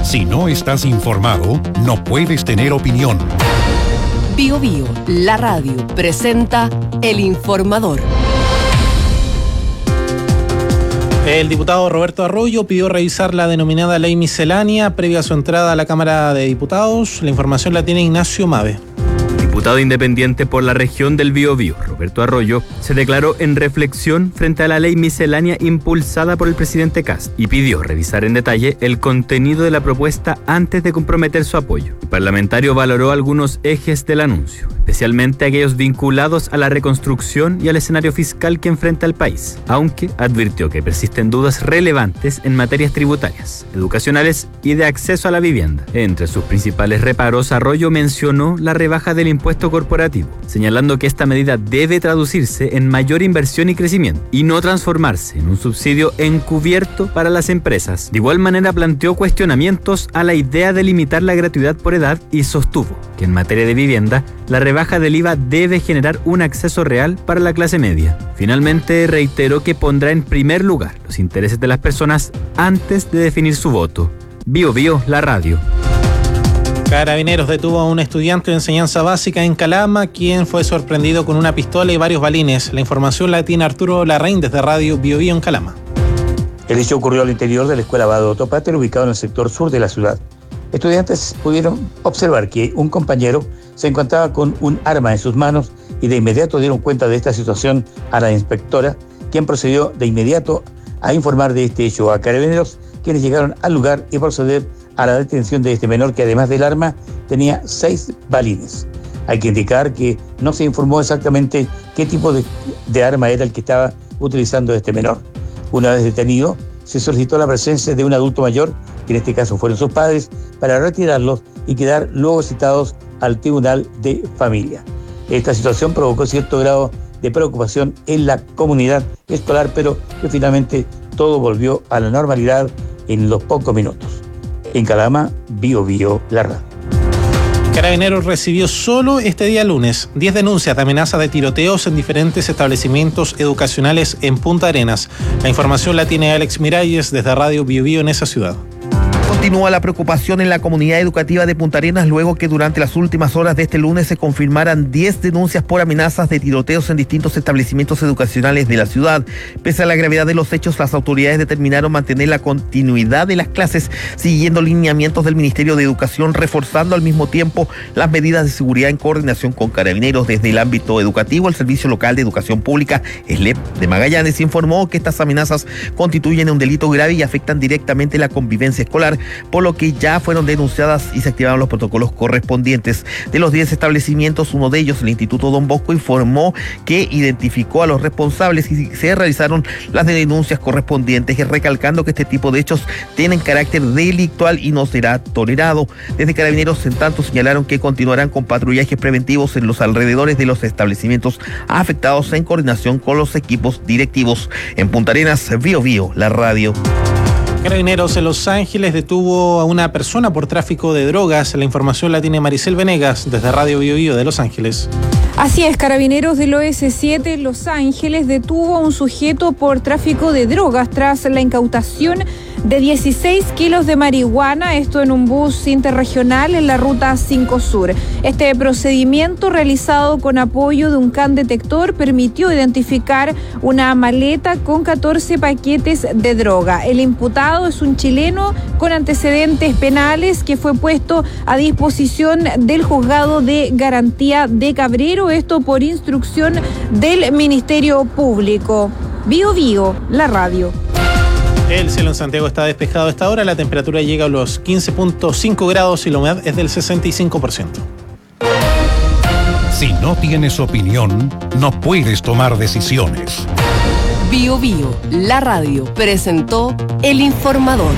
Si no estás informado, no puedes tener opinión. Bio Bio, la radio, presenta El Informador. El diputado Roberto Arroyo pidió revisar la denominada ley miscelánea previa a su entrada a la Cámara de Diputados. La información la tiene Ignacio Mabe. Diputado independiente por la región del Biobío, Roberto Arroyo, se declaró en reflexión frente a la ley miscelánea impulsada por el presidente Kast y pidió revisar en detalle el contenido de la propuesta antes de comprometer su apoyo. El parlamentario valoró algunos ejes del anuncio, especialmente aquellos vinculados a la reconstrucción y al escenario fiscal que enfrenta el país, aunque advirtió que persisten dudas relevantes en materias tributarias, educacionales y de acceso a la vivienda. Entre sus principales reparos, Arroyo mencionó la rebaja del impuesto corporativo, señalando que esta medida debe traducirse en mayor inversión y crecimiento y no transformarse en un subsidio encubierto para las empresas. De igual manera planteó cuestionamientos a la idea de limitar la gratuidad por edad y sostuvo que en materia de vivienda, la rebaja del IVA debe generar un acceso real para la clase media. Finalmente reiteró que pondrá en primer lugar los intereses de las personas antes de definir su voto. Bio Bio, la radio. Carabineros detuvo a un estudiante de enseñanza básica en Calama, quien fue sorprendido con una pistola y varios balines. La información la tiene Arturo Larraín desde Radio Bio Bio en Calama. El hecho ocurrió al interior de la escuela Abado Topater, ubicado en el sector sur de la ciudad. Estudiantes pudieron observar que un compañero se encontraba con un arma en sus manos y de inmediato dieron cuenta de esta situación a la inspectora, quien procedió de inmediato a informar de este hecho a Carabineros, quienes llegaron al lugar y proceder a la detención de este menor, que además del arma tenía 6 balines. Hay que indicar que no se informó exactamente qué tipo de arma era el que estaba utilizando este menor. Una vez detenido, se solicitó la presencia de un adulto mayor, que en este caso fueron sus padres, para retirarlos y quedar luego citados al Tribunal de Familia. Esta situación provocó cierto grado de preocupación en la comunidad escolar, pero que finalmente todo volvió a la normalidad en los pocos minutos. En Calama, Bio Bio, la radio. Carabineros recibió solo este día lunes 10 denuncias de amenazas de tiroteos en diferentes establecimientos educacionales en Punta Arenas. La información la tiene Alex Miralles desde Radio Bio Bio en esa ciudad. Continúa la preocupación en la comunidad educativa de Punta Arenas luego que durante las últimas horas de este lunes se confirmaran 10 denuncias por amenazas de tiroteos en distintos establecimientos educacionales de la ciudad. Pese a la gravedad de los hechos, las autoridades determinaron mantener la continuidad de las clases siguiendo lineamientos del Ministerio de Educación, reforzando al mismo tiempo las medidas de seguridad en coordinación con Carabineros. Desde el ámbito educativo, el Servicio Local de Educación Pública, SLEP, de Magallanes, informó que estas amenazas constituyen un delito grave y afectan directamente la convivencia escolar, por lo que ya fueron denunciadas y se activaron los protocolos correspondientes. De los 10 establecimientos, uno de ellos, el Instituto Don Bosco, informó que identificó a los responsables y se realizaron las denuncias correspondientes, recalcando que este tipo de hechos tienen carácter delictual y no será tolerado. Desde Carabineros, en tanto, señalaron que continuarán con patrullajes preventivos en los alrededores de los establecimientos afectados en coordinación con los equipos directivos. En Punta Arenas, Bio Bio, la radio. Carabineros en Los Ángeles detuvo a una persona por tráfico de drogas. La información la tiene Maricel Venegas desde Radio Bio Bio de Los Ángeles. Así es, Carabineros del OS7 en Los Ángeles detuvo a un sujeto por tráfico de drogas tras la incautación de 16 kilos de marihuana, esto en un bus interregional en la ruta 5 Sur. Este procedimiento, realizado con apoyo de un can detector, permitió identificar una maleta con 14 paquetes de droga. El imputado es un chileno con antecedentes penales que fue puesto a disposición del Juzgado de Garantía de Cabrero, esto por instrucción del Ministerio Público. Bio Bio, la radio. El cielo en Santiago está despejado a esta hora, la temperatura llega a los 15.5 grados y la humedad es del 65%. Si no tienes opinión, no puedes tomar decisiones. Bio Bio, la radio, presentó El Informador.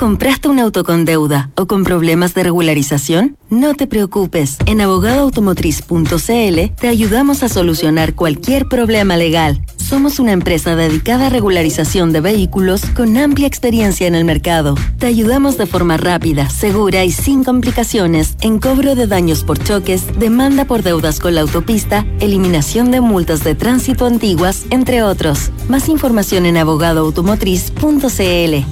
¿Compraste un auto con deuda o con problemas de regularización? No te preocupes. En abogadoautomotriz.cl te ayudamos a solucionar cualquier problema legal. Somos una empresa dedicada a regularización de vehículos con amplia experiencia en el mercado. Te ayudamos de forma rápida, segura y sin complicaciones en cobro de daños por choques, demanda por deudas con la autopista, eliminación de multas de tránsito antiguas, entre otros. Más información en abogadoautomotriz.cl.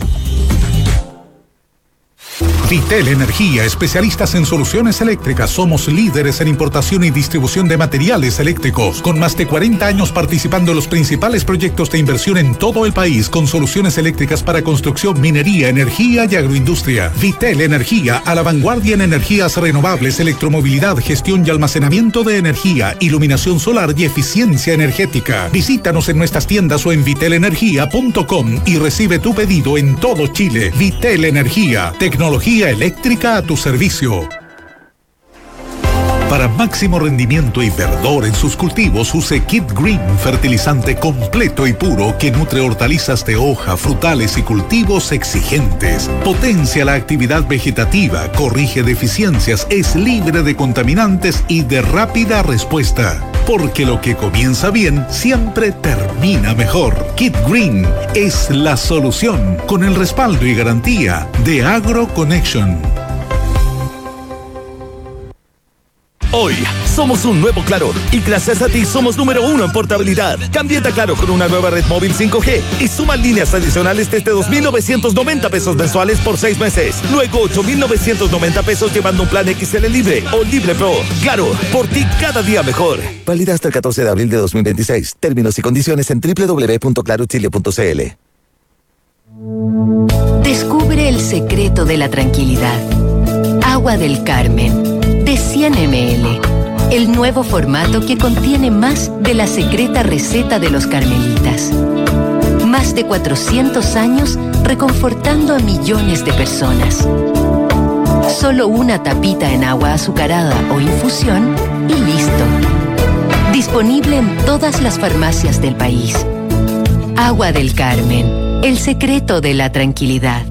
Vitel Energía, especialistas en soluciones eléctricas. Somos líderes en importación y distribución de materiales eléctricos, con más de 40 años participando en los principales proyectos de inversión en todo el país, con soluciones eléctricas para construcción, minería, energía y agroindustria. Vitel Energía, a la vanguardia en energías renovables, electromovilidad, gestión y almacenamiento de energía, iluminación solar y eficiencia energética. Visítanos en nuestras tiendas o en vitelenergia.com y recibe tu pedido en todo Chile. Vitel Energía, tecnología eléctrica a tu servicio. Para máximo rendimiento y verdor en sus cultivos, use Kid Green, fertilizante completo y puro que nutre hortalizas de hoja, frutales y cultivos exigentes. Potencia la actividad vegetativa, corrige deficiencias, es libre de contaminantes y de rápida respuesta. Porque lo que comienza bien siempre termina mejor. Kid Green es la solución, con el respaldo y garantía de AgroConnection. Hoy somos un nuevo Claro y gracias a ti somos número 1 en portabilidad. Cámbiate a Claro con una nueva red móvil 5G y suma líneas adicionales desde 2,990 pesos mensuales por 6 meses. Luego 8,990 pesos llevando un plan XL Libre o Libre Pro. Claro, por ti cada día mejor. Válida hasta el 14 de abril de 2026. Términos y condiciones en www.clarochile.cl. Descubre el secreto de la tranquilidad. Agua del Carmen, de 100 ml. El nuevo formato que contiene más de la secreta receta de los carmelitas. Más de 400 años reconfortando a millones de personas. Solo una tapita en agua azucarada o infusión y listo. Disponible en todas las farmacias del país. Agua del Carmen, el secreto de la tranquilidad.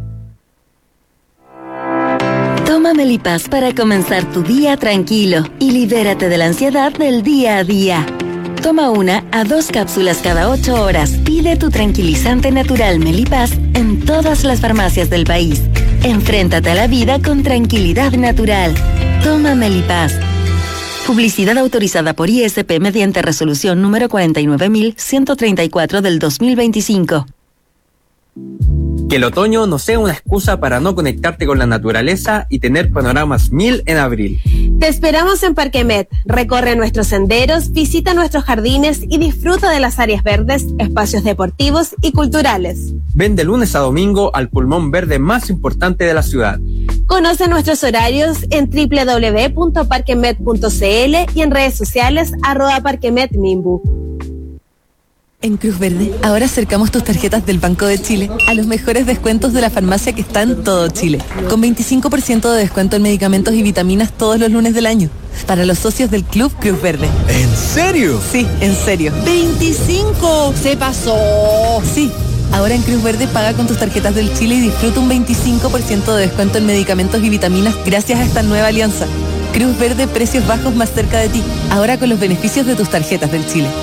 Toma Melipaz para comenzar tu día tranquilo y libérate de la ansiedad del día a día. Toma 1 a 2 cápsulas cada 8 horas. Pide tu tranquilizante natural Melipaz en todas las farmacias del país. Enfréntate a la vida con tranquilidad natural. Toma Melipaz. Publicidad autorizada por ISP mediante resolución número 49.134 del 2025. Que el otoño no sea una excusa para no conectarte con la naturaleza y tener panoramas 1000 en abril. Te esperamos en Parque Met. Recorre nuestros senderos, visita nuestros jardines y disfruta de las áreas verdes, espacios deportivos y culturales. Ven de lunes a domingo al pulmón verde más importante de la ciudad. Conoce nuestros horarios en www.parquemet.cl y en redes sociales @parquemetmimbu. En Cruz Verde, ahora acercamos tus tarjetas del Banco de Chile a los mejores descuentos de la farmacia que está en todo Chile, con 25% de descuento en medicamentos y vitaminas todos los lunes del año, para los socios del Club Cruz Verde. ¿En serio? Sí, en serio. ¡25! ¡Se pasó! Sí, ahora en Cruz Verde paga con tus tarjetas del Chile y disfruta un 25% de descuento en medicamentos y vitaminas gracias a esta nueva alianza. Cruz Verde, precios bajos más cerca de ti, ahora con los beneficios de tus tarjetas del Chile.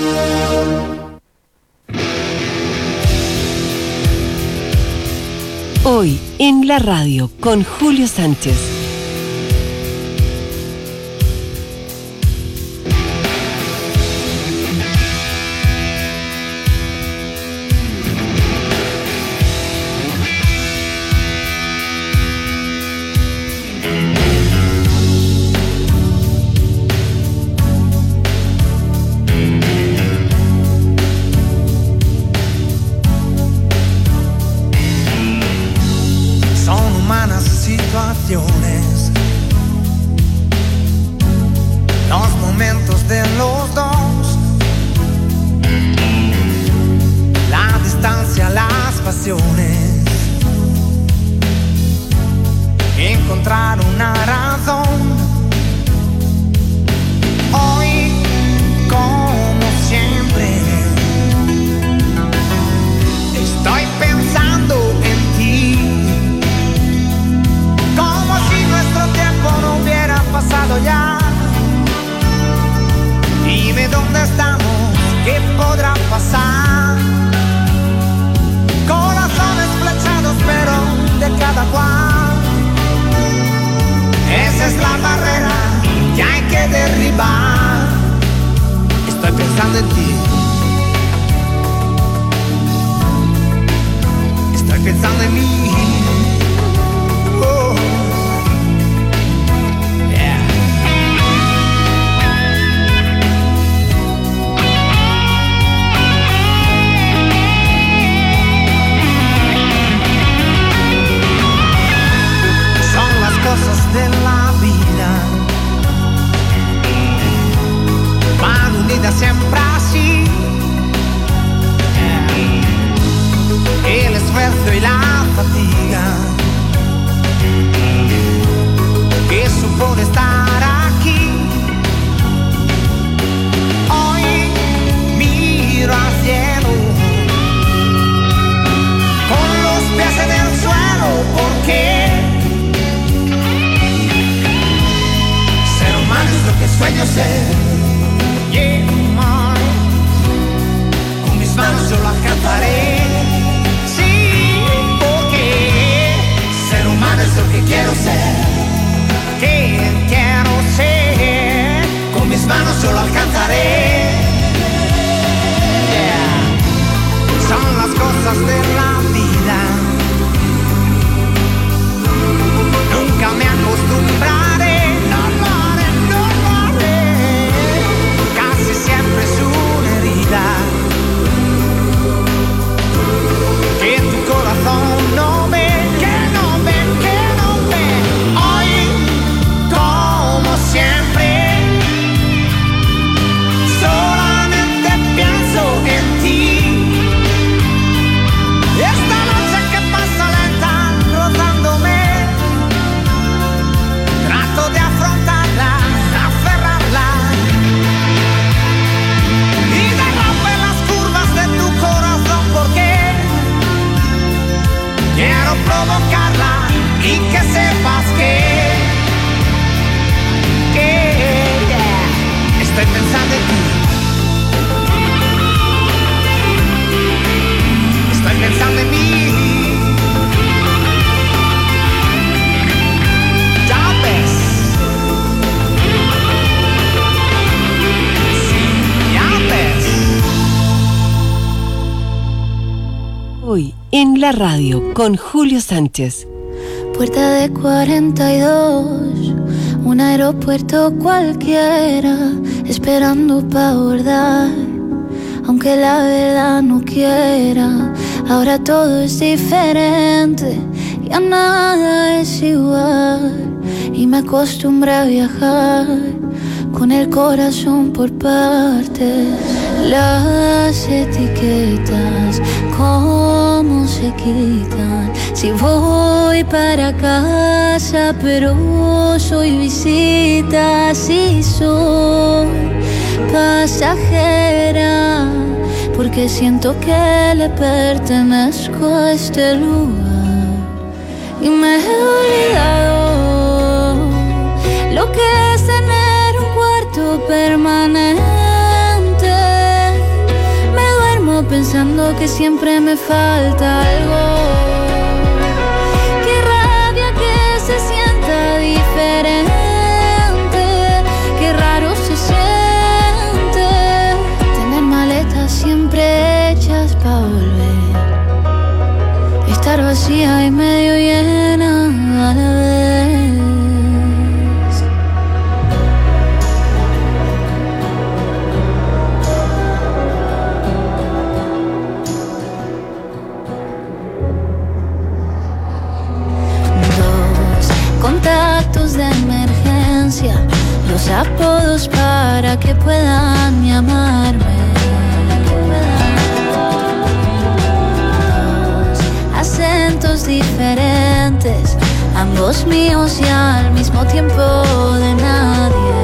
Hoy en la radio con Julio Sánchez. situazione fatiga que supone estar aquí. Hoy miro al cielo con los pies en el suelo, porque ser humano es lo que sueño ser. Yeah, con mis manos yo lo alcanzaré. Sí, porque ser humano es lo que quiero ser. Que quiero ser. Con mis manos yo lo alcanzaré. Yeah. Son las cosas de la vida. Nunca me acostumbraré. Siempre es una herida que tu corazón no ve, que no ve, que no ve. Hoy, como siempre, solamente pienso en ti. Esta noche que pasa lenta, rozándome, trato de afrontarla, aferrarla. Quiero provocarla y que sepas que yeah, estoy pensando en ti. Estoy pensando en mí. Ya ves. Sí, ya ves. Hoy en la radio con Julio Sánchez. Puerta de 42, un aeropuerto cualquiera, esperando para abordar, aunque la verdad no quiera. Ahora todo es diferente, ya nada es igual, y me acostumbré a viajar con el corazón por partes. Las etiquetas, cómo se quitan. Si voy para casa, pero soy visita. Si soy pasajera, porque siento que le pertenezco a este lugar. Y me he olvidado lo que es tener un cuarto permanente. Pensando que siempre me falta algo. Qué rabia que se sienta diferente. Qué raro se siente tener maletas siempre hechas pa' volver. Estar vacía y medio llena a la vez. Contactos de emergencia, los apodos para que puedan llamarme. Dos acentos diferentes, ambos míos y al mismo tiempo de nadie.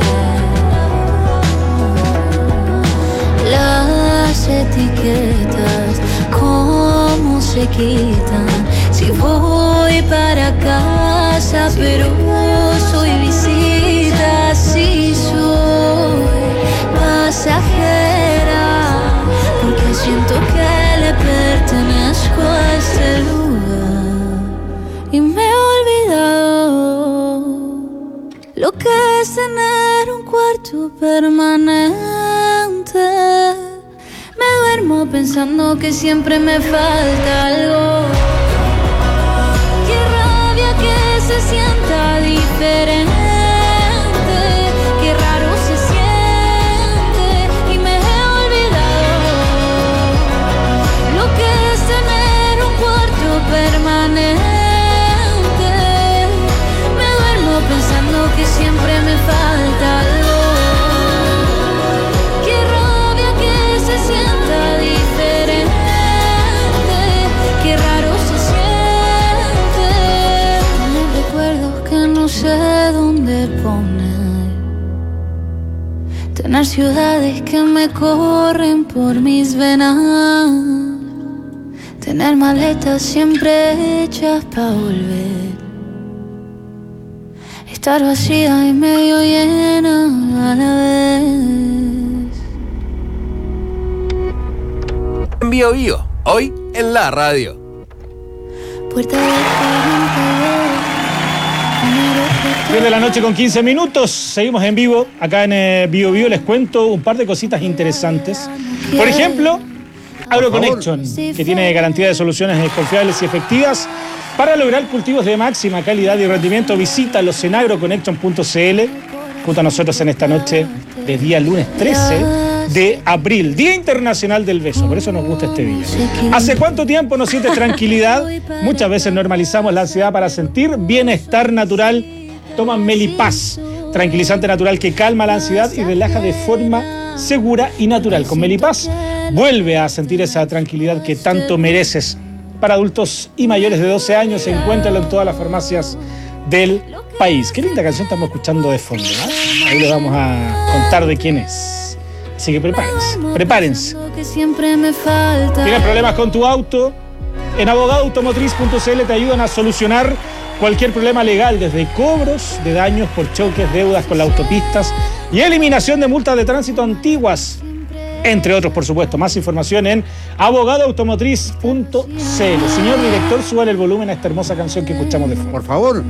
Las etiquetas, cómo se quitan. Si voy para casa, pero soy visita. Si soy pasajera, porque siento que le pertenezco a este lugar. Y me he olvidado lo que es tener un cuarto permanente. Me duermo pensando que siempre me falta algo. Se sienta diferente, qué raro se siente, y me he olvidado lo que es tener un cuarto permanente. Me duermo pensando que siempre me falta algo. Qué rabia que se sienta diferente, qué raro se siente. Soñar ciudades que me corren por mis venas. Tener maletas siempre hechas para volver. Estar vacía y medio llena a la vez. En Bio Bio, hoy en la radio. Puerta de 10 de la noche con 15 minutos. Seguimos en vivo acá en Bio Bio. Les cuento un par de cositas interesantes. Por ejemplo, AgroConnection, que tiene garantía de soluciones confiables y efectivas para lograr cultivos de máxima calidad y rendimiento. Visítalos en agroconnection.cl junto a nosotros en esta noche de día lunes 13 de abril, Día Internacional del Beso. Por eso nos gusta este día. ¿Hace cuánto tiempo no sientes tranquilidad? Muchas veces normalizamos la ansiedad para sentir bienestar natural. Toma Melipaz, tranquilizante natural que calma la ansiedad y relaja de forma segura y natural. Con Melipaz vuelve a sentir esa tranquilidad que tanto mereces. Para adultos y mayores de 12 años, encuéntralo en todas las farmacias del país. Qué linda canción estamos escuchando de fondo, ¿no? Ahí les vamos a contar de quién es. Así que prepárense. ¿Tienes problemas con tu auto? En abogadoautomotriz.cl te ayudan a solucionar cualquier problema legal, desde cobros de daños por choques, deudas con las autopistas y eliminación de multas de tránsito antiguas, entre otros, por supuesto. Más información en abogadoautomotriz.cl. Señor director, súbale el volumen a esta hermosa canción que escuchamos de fondo. Por favor.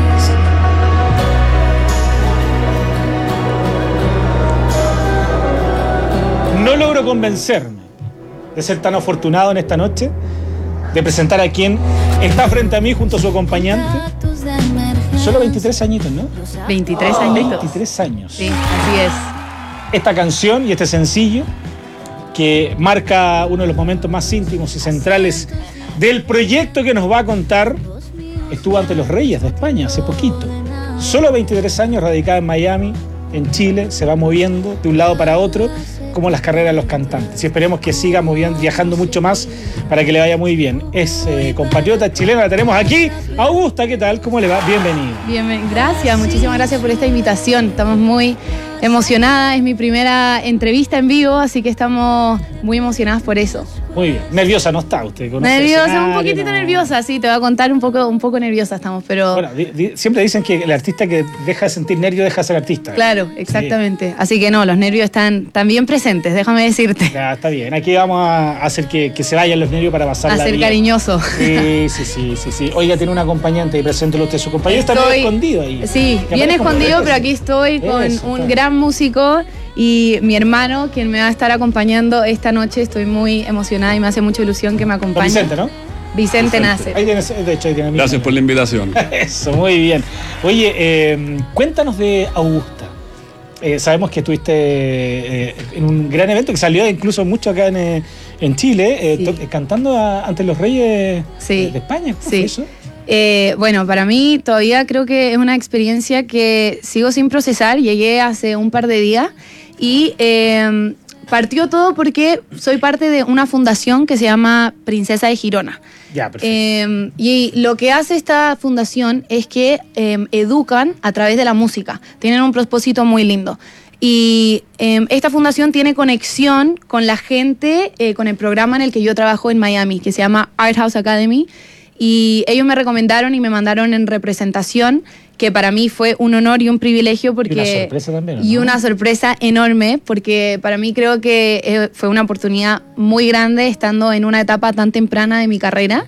No logro convencerme de ser tan afortunado en esta noche, de presentar a quien está frente a mí junto a su acompañante. Solo 23 añitos, ¿no? 23 añitos. 23 años. Sí, así es. Esta canción y este sencillo que marca uno de los momentos más íntimos y centrales del proyecto que nos va a contar, estuvo ante los Reyes de España hace poquito. Solo 23 años, radicada en Miami, en Chile, se va moviendo de un lado para otro, como las carreras de los cantantes. Y esperemos que siga viajando mucho más para que le vaya muy bien. Es compatriota chilena, la tenemos aquí. Augusta, ¿qué tal? ¿Cómo le va? Bienvenida. Bien, gracias, muchísimas gracias por esta invitación. Estamos muy emocionadas, es mi primera entrevista en vivo, así que estamos muy emocionadas por eso. Muy bien. ¿Nerviosa no está usted? Nerviosa, un poquitito nerviosa, sí, te voy a contar un poco nerviosa estamos, pero... Bueno, siempre dicen que el artista que deja de sentir nervios deja de ser artista. Claro, exactamente. Sí. Así que no, los nervios están bien presentes, déjame decirte. Ya, está bien. Aquí vamos a hacer que se vayan los nervios para pasar la vida. A ser cariñoso. Sí. Oiga, tiene un acompañante y preséntelo usted. Su compañero está medio escondido ahí. Sí, bien escondido, pero aquí estoy con un gran músico y mi hermano, quien me va a estar acompañando esta noche. Estoy muy emocionada y me hace mucha ilusión que me acompañe. Vicente, ¿no? Vicente Nasser. Ahí tienes, de hecho, ahí tiene. Gracias por la invitación. Eso, muy bien. Oye, cuéntanos de Augusta. Sabemos que estuviste en un gran evento que salió incluso mucho acá en Chile, cantando ante los Reyes de España. ¿Cómo fue eso? Bueno, para mí todavía creo que es una experiencia que sigo sin procesar. Llegué hace un par de días y partió todo porque soy parte de una fundación que se llama Princesa de Girona. Ya, perfecto. Y lo que hace esta fundación es que educan a través de la música. Tienen un propósito muy lindo. Y esta fundación tiene conexión con la gente, con el programa en el que yo trabajo en Miami, que se llama Art House Academy. Y ellos me recomendaron y me mandaron en representación, que para mí fue un honor y un privilegio porque... Y una sorpresa también, ¿no? Y una sorpresa enorme, porque para mí creo que fue una oportunidad muy grande estando en una etapa tan temprana de mi carrera.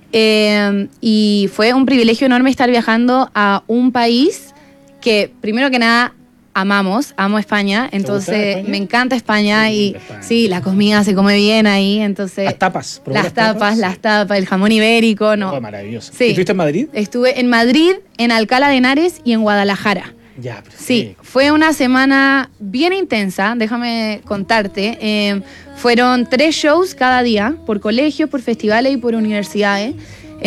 Y fue un privilegio enorme estar viajando a un país que, primero que nada, amo España, entonces España? Me encanta España y España. Sí, la comida se come bien ahí, entonces... Las tapas, el jamón ibérico, ¿no? Oh, maravilloso. Sí. ¿Estuviste en Madrid? Estuve en Madrid, en Alcalá de Henares y en Guadalajara. Ya, perfecto. Sí, fue una semana bien intensa, déjame contarte. Fueron 3 shows cada día, por colegios, por festivales y por universidades.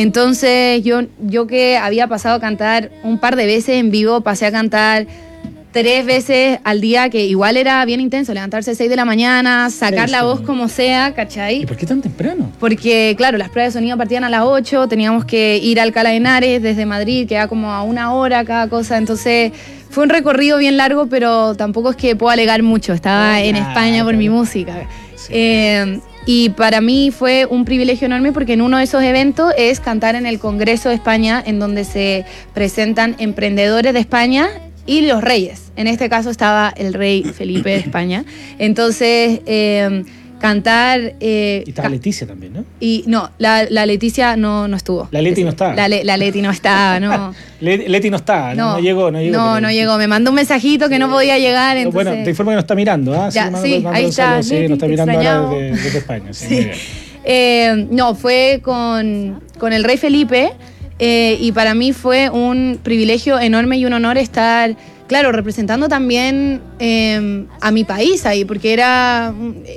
Entonces yo que había pasado a cantar un par de veces en vivo, pasé a cantar 3 veces al día, que igual era bien intenso, levantarse a 6 de la mañana, sacar la voz como sea, ¿cachai? ¿Y por qué tan temprano? Porque, claro, las pruebas de sonido partían a las 8, teníamos que ir a Alcalá de Henares desde Madrid, que era como a 1 hora cada cosa, entonces fue un recorrido bien largo, pero tampoco es que puedo alegar mucho, estaba en España por mi música. Sí. Y para mí fue un privilegio enorme porque en uno de esos eventos es cantar en el Congreso de España, en donde se presentan emprendedores de España y los reyes. En este caso estaba el rey Felipe de España. Entonces, cantar... y estaba Leticia también, ¿no? Y no, la Leticia no estuvo. La Leti no estaba. La Leti no estaba, no. Leti no estaba, no llegó. No llegó, me mandó un mensajito que no podía llegar, entonces... Bueno, te informo que nos está mirando, ¿ah? Ya, sí, ahí está. Sí, nos está mirando ahora desde España. Sí, muy bien. No, fue con el rey Felipe, y para mí fue un privilegio enorme y un honor estar, claro, representando también a mi país ahí, porque era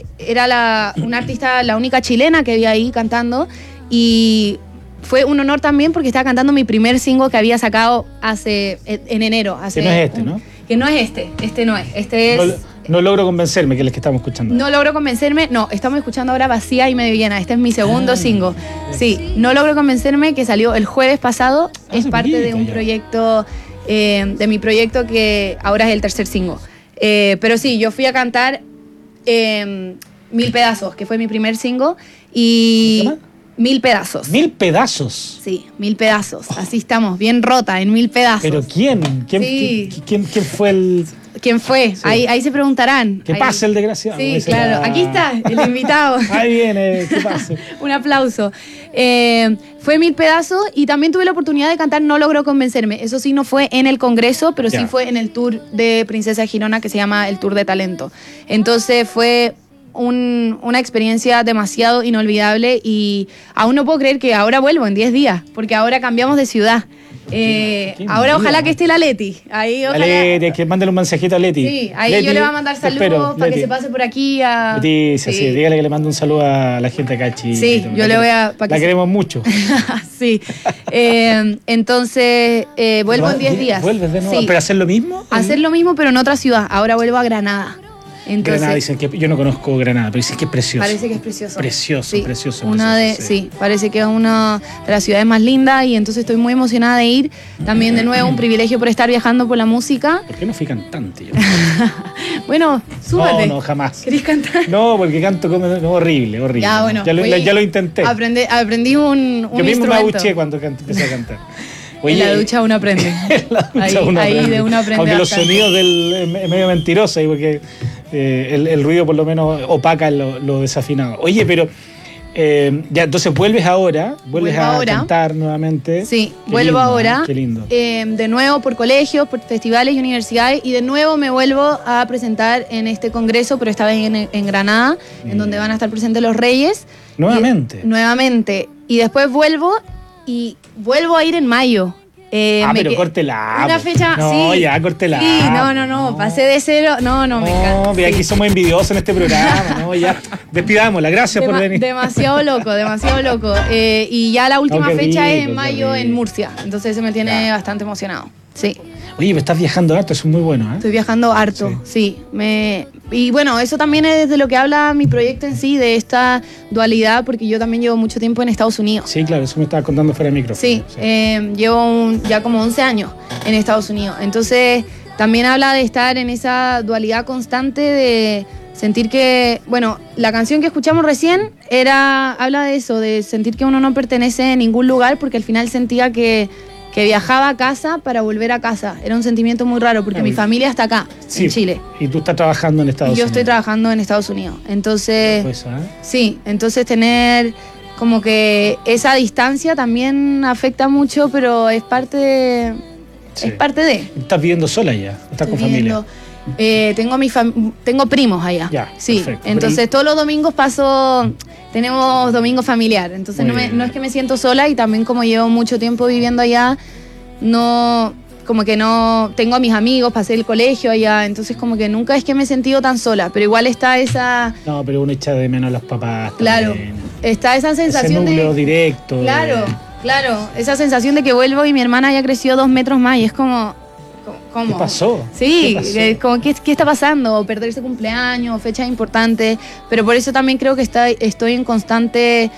una artista, la única chilena que había ahí cantando, y fue un honor también porque estaba cantando mi primer single que había sacado en enero. Que no es este, ¿no? Que no es este no es, este es... No logro convencerme, que es el que estamos escuchando. No logro convencerme, no, estamos escuchando ahora Vacía y Medio Llena. Este es mi segundo single. Sí, No logro convencerme, que salió el jueves pasado. Es parte de un proyecto, de mi proyecto que ahora es el tercer single. Pero sí, yo fui a cantar 1000 pedazos, que fue mi primer single. Y... ¿Cómo se llama? 1000 pedazos. 1000 pedazos. Sí, 1000 pedazos. Así estamos, bien rota, en 1000 pedazos. ¿Pero quién? ¿Quién fue el...? ¿Quién fue? Sí. Ahí se preguntarán. ¿Qué pasa el desgraciado? Sí, claro. Aquí está, el invitado. Ahí viene, ¿qué pasa? Un aplauso. Fue 1000 pedazos y también tuve la oportunidad de cantar No logró convencerme. Eso sí, no fue en el Congreso, pero sí fue en el tour de Princesa Girona, que se llama el Tour de Talento. Entonces fue una experiencia demasiado inolvidable y aún no puedo creer que ahora vuelvo en 10 días, porque ahora cambiamos de ciudad. Ahora ojalá que esté la Leti. Ahí, ojalá. Leti, que mándale un mensajito a Leti. Sí, ahí Leti, yo le voy a mandar saludos para que se pase por aquí a... Leticia, sí, dígale que le mando un saludo a la gente acá, Chile. Sí, yo le voy a... La queremos mucho. Sí. Entonces, vuelvo en 10 días. ¿Vuelves de nuevo? Sí. ¿Pero hacer lo mismo? Hacer lo mismo, pero en otra ciudad. Ahora vuelvo a Granada. Entonces, Granada, dicen que yo no conozco Granada, pero dicen que es precioso. Parece que es precioso. Precioso, sí, precioso. Sí, parece que es una de las ciudades más lindas y entonces estoy muy emocionada de ir. También de nuevo un privilegio por estar viajando por la música. ¿Por qué no fui cantante? Bueno, súbete. No, jamás. ¿Querés cantar? No, porque canto como horrible. Ya, bueno. Ya lo intenté. Aprendí un yo mismo instrumento. Me aguché cuando empecé a cantar. Oye, en la ducha uno aprende. Ahí de uno aprende. Aunque bastante. Los sonidos es medio mentiroso, porque el ruido por lo menos opaca lo desafinado. Oye, pero ya entonces vuelves ahora, vuelves a cantar nuevamente. Sí, vuelvo ahora. Qué lindo. De nuevo por colegios, por festivales y universidades, y de nuevo me vuelvo a presentar en este congreso, pero esta vez en Granada, en donde van a estar presentes los Reyes. Nuevamente. Nuevamente. Y después vuelvo a ir en mayo. Pero córtela. Una fecha, no, sí. Ya, córtela. Sí, no, pasé de cero. No, me encanta. No, aquí somos envidiosos en este programa, ¿no? Ya, despidámosla, gracias por venir. Demasiado loco. Y ya la última fecha es en mayo en Murcia. Entonces eso me tiene bastante emocionado. Sí. Oye, me estás viajando harto, eso es muy bueno, ¿eh? Estoy viajando harto, sí. Y bueno, eso también es de lo que habla mi proyecto en sí, de esta dualidad, porque yo también llevo mucho tiempo en Estados Unidos. Sí, claro, eso me estabas contando fuera de micrófono. Sí, llevo ya como 11 años en Estados Unidos. Entonces, también habla de estar en esa dualidad constante de sentir que, bueno, la canción que escuchamos recién habla de eso, de sentir que uno no pertenece a ningún lugar, porque al final sentía que viajaba a casa para volver a casa. Era un sentimiento muy raro porque mi familia está acá, en Chile. Y tú estás trabajando en Estados Unidos. Yo estoy trabajando en Estados Unidos. Entonces, sí, entonces tener como que esa distancia también afecta mucho, pero es parte de... Sí. Es parte de... ¿Estás viviendo sola ya? ¿Estás con familia? Tengo primos allá. Ya, sí, perfecto. Entonces todos los domingos tenemos domingo familiar, entonces no es que me siento sola, y también como llevo mucho tiempo viviendo allá, como que no tengo a mis amigos, pasé el colegio allá, entonces como que nunca es que me he sentido tan sola, pero igual está esa... No, pero uno echa de menos a los papás. Claro, también. Está esa sensación ese núcleo directo. Claro, esa sensación de que vuelvo y mi hermana ya creció 2 metros más y es como ¿Cómo? ¿Qué pasó? Sí, ¿Qué pasó? como ¿qué está pasando? Perderse cumpleaños, fechas importantes, pero por eso también creo que estoy en constante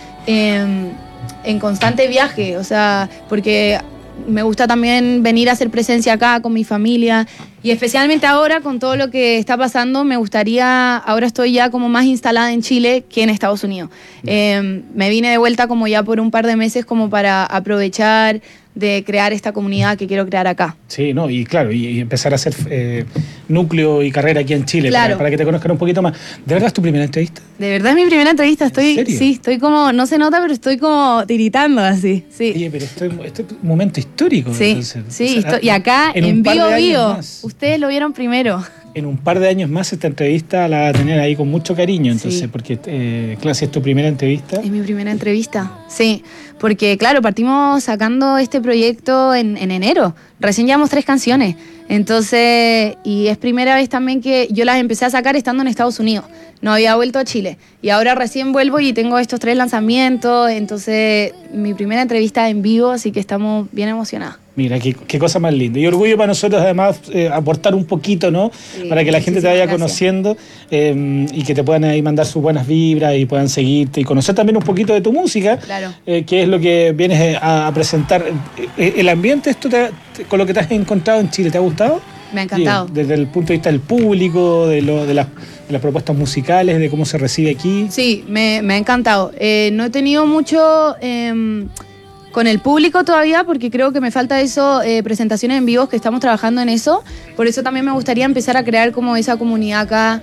viaje, o sea, porque me gusta también venir a hacer presencia acá con mi familia y especialmente ahora con todo lo que está pasando me gustaría, ahora estoy ya como más instalada en Chile que en Estados Unidos. Me vine de vuelta como ya por un par de meses como para aprovechar de crear esta comunidad que quiero crear acá. Sí, no, y claro, y empezar a hacer núcleo y carrera aquí en Chile, Claro. para que te conozcan un poquito más. ¿De verdad es tu primera entrevista? De verdad es mi primera entrevista, ¿En serio? sí, estoy como, no se nota, pero estoy como tiritando así, sí. Oye, pero esto es un momento histórico. Sí, entonces. sí, O sea, y acá un en par de Bio años Bio, más. ustedes lo vieron primero. En un par de años más esta entrevista la vas a tener ahí con mucho cariño, entonces, Sí. porque, claro, si es tu primera entrevista. Es mi primera entrevista, sí, porque claro, partimos sacando este proyecto en enero, recién llevamos 3 canciones, entonces, y es primera vez también que yo las empecé a sacar estando en Estados Unidos, no había vuelto a Chile, y ahora recién vuelvo y tengo estos 3 lanzamientos, entonces mi primera entrevista en vivo, así que estamos bien emocionadas. Mira, qué cosa más linda. Y orgullo para nosotros, además, aportar un poquito, ¿no? Sí, para que la gente te vaya muchísimas conociendo y que te puedan ahí mandar sus buenas vibras y puedan seguirte y conocer también un poquito de tu música, Claro. que es lo que vienes a presentar. ¿El ambiente, con lo que te has encontrado en Chile, te ha gustado? Me ha encantado. Sí, desde el punto de vista del público, de las propuestas musicales, de cómo se recibe aquí. Sí, me ha encantado. No he tenido mucho con el público todavía porque creo que me falta eso, presentaciones en vivos, que estamos trabajando en eso. Por eso también me gustaría empezar a crear como esa comunidad acá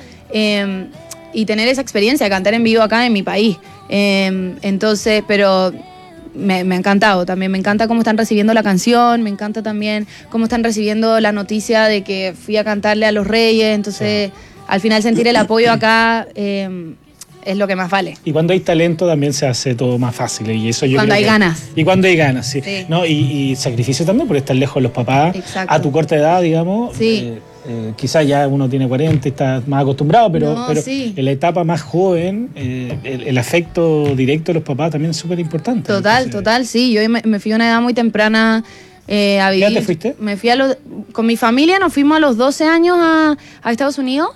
y tener esa experiencia de cantar en vivo acá en mi país. Entonces, pero me ha encantado también. Me encanta cómo están recibiendo la canción, me encanta también cómo están recibiendo la noticia de que fui a cantarle a los Reyes. Entonces, al final sentir el apoyo acá es lo que más vale. Y cuando hay talento también se hace todo más fácil. Y eso yo Cuando creo hay que- ganas. Y cuando hay ganas, sí. Sí. ¿No? Y sacrificio también por estar lejos de los papás. Exacto. A tu corta edad, digamos. Sí. Quizás ya uno tiene 40 y está más acostumbrado, pero, No, pero sí. en la etapa más joven, el afecto directo de los papás también es súper importante. Total, sí. Yo me fui a una edad muy temprana a vivir. ¿Qué edad te fuiste? Me fui con mi familia, nos fuimos a los 12 años a Estados Unidos,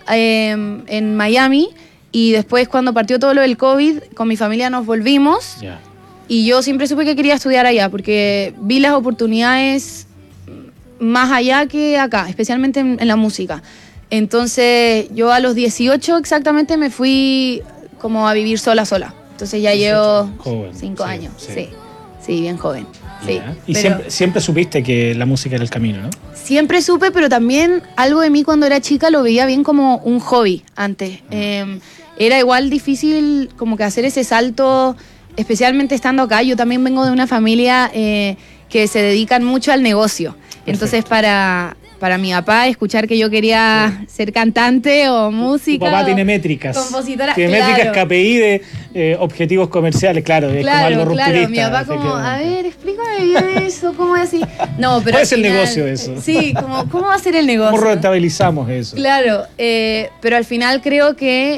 en Miami, y después cuando partió todo lo del COVID, con mi familia nos volvimos, Ya. y yo siempre supe que quería estudiar allá, porque vi las oportunidades más allá que acá, especialmente en la música. Entonces yo a los 18 exactamente me fui como a vivir sola. Entonces ya llevo Joven, 5 sí, años, sí. sí, bien joven. Sí, Ya. Y pero siempre supiste que la música era el camino, ¿no? siempre supe, pero también algo de mí cuando era chica lo veía bien como un hobby antes. Era igual difícil como que hacer ese salto, especialmente estando acá. Yo también vengo de una familia que se dedican mucho al negocio. Entonces para mi papá escuchar que yo quería ser cantante o música. Tu papá o tiene métricas. compositora, Tiene claro. métricas KPI de objetivos comerciales, claro. Es como algo rupturista. Mi papá como, a ver, explícame bien eso, ¿cómo es así? No, pero ¿Cuál al es el final- negocio eso? Sí, ¿cómo va a ser el negocio? ¿Cómo rentabilizamos eso? Claro, pero al final creo que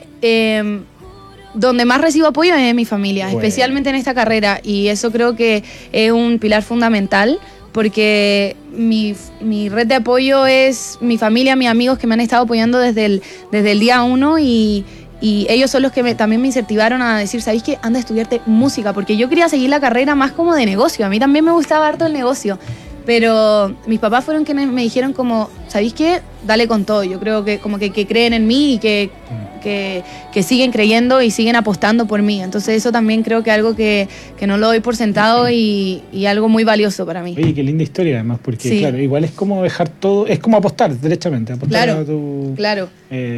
donde más recibo apoyo es en mi familia, Bueno. especialmente en esta carrera, y eso creo que es un pilar fundamental, porque mi red de apoyo es mi familia, mis amigos que me han estado apoyando desde el día 1 y ellos son los que también me incentivaron a decir, ¿sabéis qué? Anda a estudiarte música, porque yo quería seguir la carrera más como de negocio, a mí también me gustaba harto el negocio, pero mis papás fueron quienes me dijeron como, ¿sabéis qué? Dale con todo, yo creo que como que creen en mí y que siguen creyendo y siguen apostando por mí, entonces eso también creo que es algo que no lo doy por sentado y algo muy valioso para mí. Oye, qué linda historia además, porque Sí. claro, igual es como dejar todo, es como apostar, derechamente, apostar Claro, a tu... claro.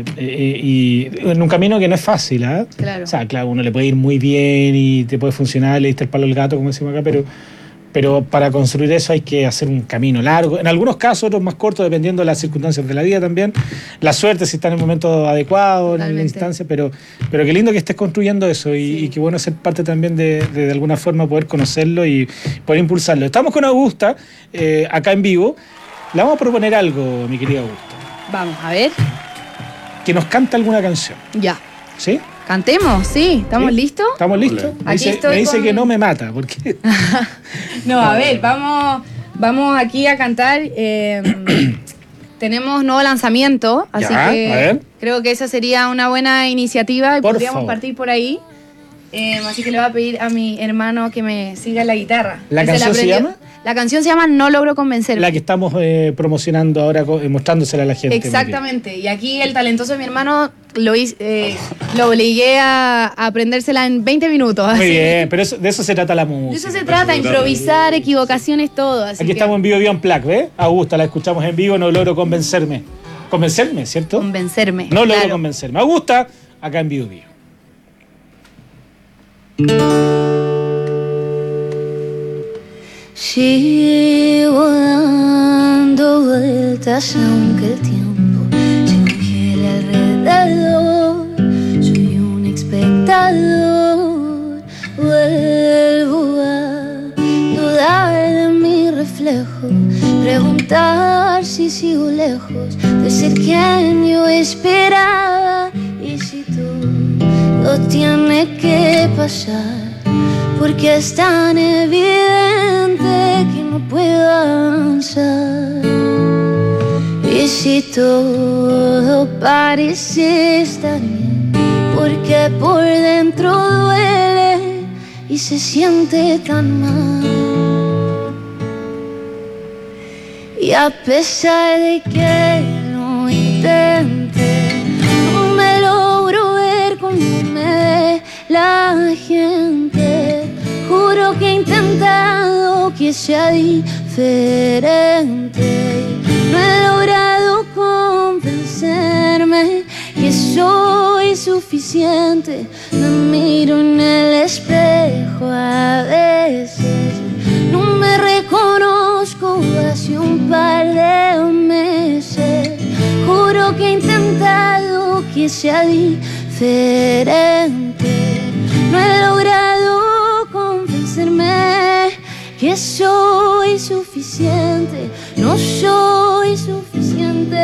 Y en un camino que no es fácil, ¿ah? Claro. O sea, claro, uno le puede ir muy bien y te puede funcionar, le diste el palo al gato, como decimos acá, pero para construir eso hay que hacer un camino largo. En algunos casos, otros más cortos, dependiendo de las circunstancias de la vida también. La suerte, si está en el momento adecuado, en la Totalmente. instancia, pero qué lindo que estés construyendo eso y qué bueno ser parte también de alguna forma poder conocerlo y poder impulsarlo. Estamos con Augusta, acá en vivo. Le vamos a proponer algo, mi querida Augusta. Vamos, a ver, Que nos cante alguna canción. ya. ¿Sí? Cantemos, sí, ¿estamos ¿Sí? listos? ¿Estamos listos? Me Aquí dice, estoy me dice con- que no me mata, porque No, a ver, vamos aquí a cantar tenemos nuevo lanzamiento, así Ya, que a ver. creo que esa sería una buena iniciativa y Por podríamos favor. partir por ahí. Así que le voy a pedir a mi hermano que me siga la guitarra. ¿La Él canción se aprendió. llama? La canción se llama No logro convencerme. La que estamos promocionando ahora, mostrándosela a la gente. Exactamente. Y aquí el talentoso de mi hermano lo obligué a aprendérsela en 20 minutos. Muy así. bien, pero de eso se trata la música. De eso se trata, improvisar, equivocaciones, todo. Así Aquí que estamos en vivo en Plac, ¿ves? Augusta, la escuchamos en vivo, no logro convencerme. ¿Convencerme, cierto? Convencerme. No logro claro. convencerme. Augusta, acá en vivo. Sigo dando vueltas aunque el tiempo se congele alrededor. Soy un espectador. Vuelvo a dudar de mi reflejo, preguntar si sigo lejos de ser quien yo esperaba. Y si todo tiene que pasar, porque es tan evidente que no puedo avanzar. Y si todo parece estar bien, porque por dentro duele y se siente tan mal. Y a pesar de que lo intente, no me logro ver como me ve la gente. Juro que he intentado que sea diferente. No he logrado convencerme que soy suficiente. Me miro en el espejo a veces, no me reconozco hace un par de meses. Juro que he intentado que sea diferente. No he logrado convencerme que soy suficiente. No soy suficiente.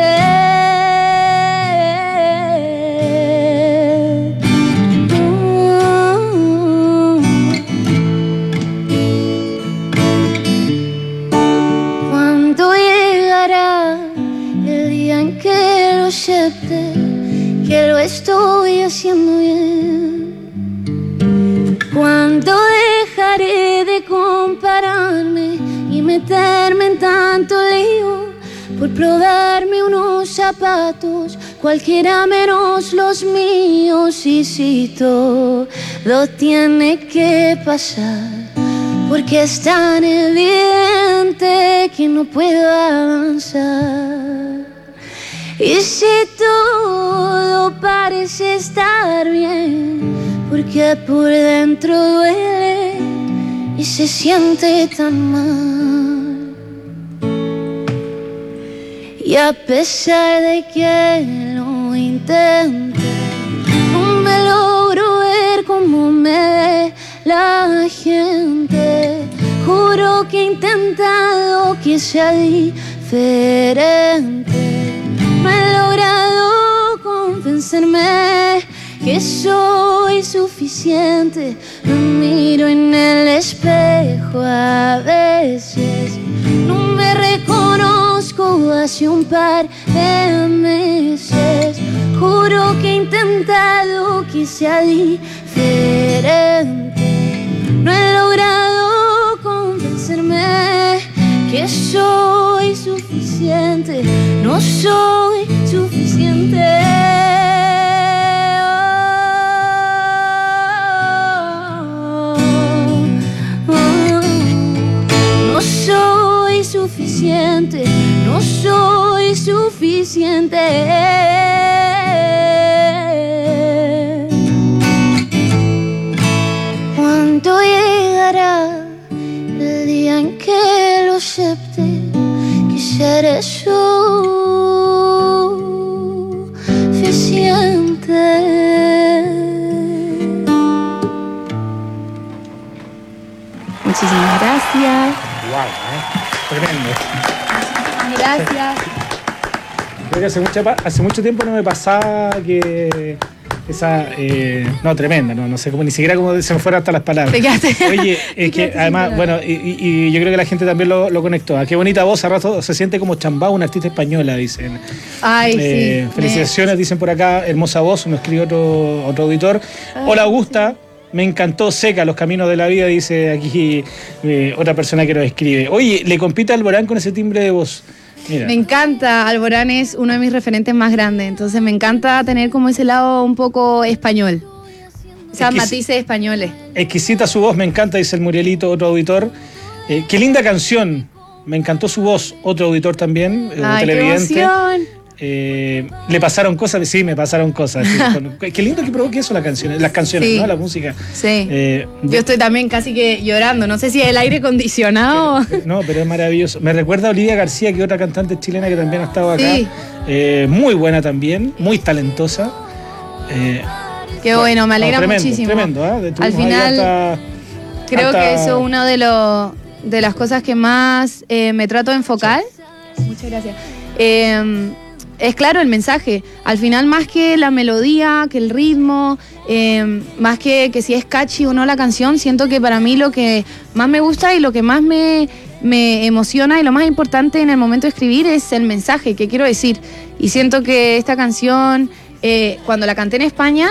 ¿Cuándo llegará el día en que lo acepte, que lo estoy haciendo bien? ¿Cuándo dejaré de compararme y meterme en tanto lío por probarme unos zapatos, cualquiera menos los míos? Y si todo tiene que pasar, porque es tan evidente que no puedo avanzar. Y si todo parece estar bien, porque por dentro duele y se siente tan mal. Y a pesar de que lo intente, no me logro ver como me ve la gente. Juro que he intentado que sea diferente. No he logrado convencerme que soy suficiente. Me miro en el espejo a veces, no me reconozco hace un par de meses. Juro que he intentado que sea diferente. No he logrado convencerme que soy suficiente. No soy suficiente. No soy suficiente, no soy suficiente. ¿Cuándo llegará el día en que lo acepte, que seré suficiente? Muchísimas gracias. Wow, tremendo. Gracias. Creo que hace mucho tiempo no me pasaba que Esa, no, tremenda, no sé cómo, ni siquiera cómo se me fueron hasta las palabras. Oye, es que además, bueno, y yo creo que la gente también lo conectó. Qué bonita voz, a rato se siente como Chambao, una artista española, dicen. Ay, sí. Felicitaciones, dicen por acá, hermosa voz, nos escribe otro auditor. Hola, Augusta. Me encantó Seca, Los Caminos de la Vida, dice aquí otra persona que nos escribe. Oye, ¿le compite a Alborán con ese timbre de voz? Mira. Me encanta, Alborán es uno de mis referentes más grandes, entonces me encanta tener como ese lado un poco español. O sea, matices españoles. Exquisita su voz, me encanta, dice el Murielito, otro auditor. Qué linda canción, me encantó su voz, otro auditor también, televidente. ¡Qué emoción! Le pasaron cosas, sí, me pasaron cosas. Sí, qué lindo que provoque eso las canciones, sí, ¿no? La música. Sí. Yo estoy también casi que llorando, no sé si es el aire acondicionado. No, pero es maravilloso. Me recuerda a Olivia García, que es otra cantante chilena que también ha estado acá. Sí. Muy buena también, muy talentosa. Qué bueno, me alegra muchísimo. Tremendo, al final, creo que eso es una de las cosas que más me trato de enfocar. Sí. Muchas gracias. Es claro el mensaje. Al final, más que la melodía, que el ritmo, más que si es catchy o no la canción, siento que para mí lo que más me gusta y lo que más me emociona y lo más importante en el momento de escribir es el mensaje que quiero decir. Y siento que esta canción, cuando la canté en España,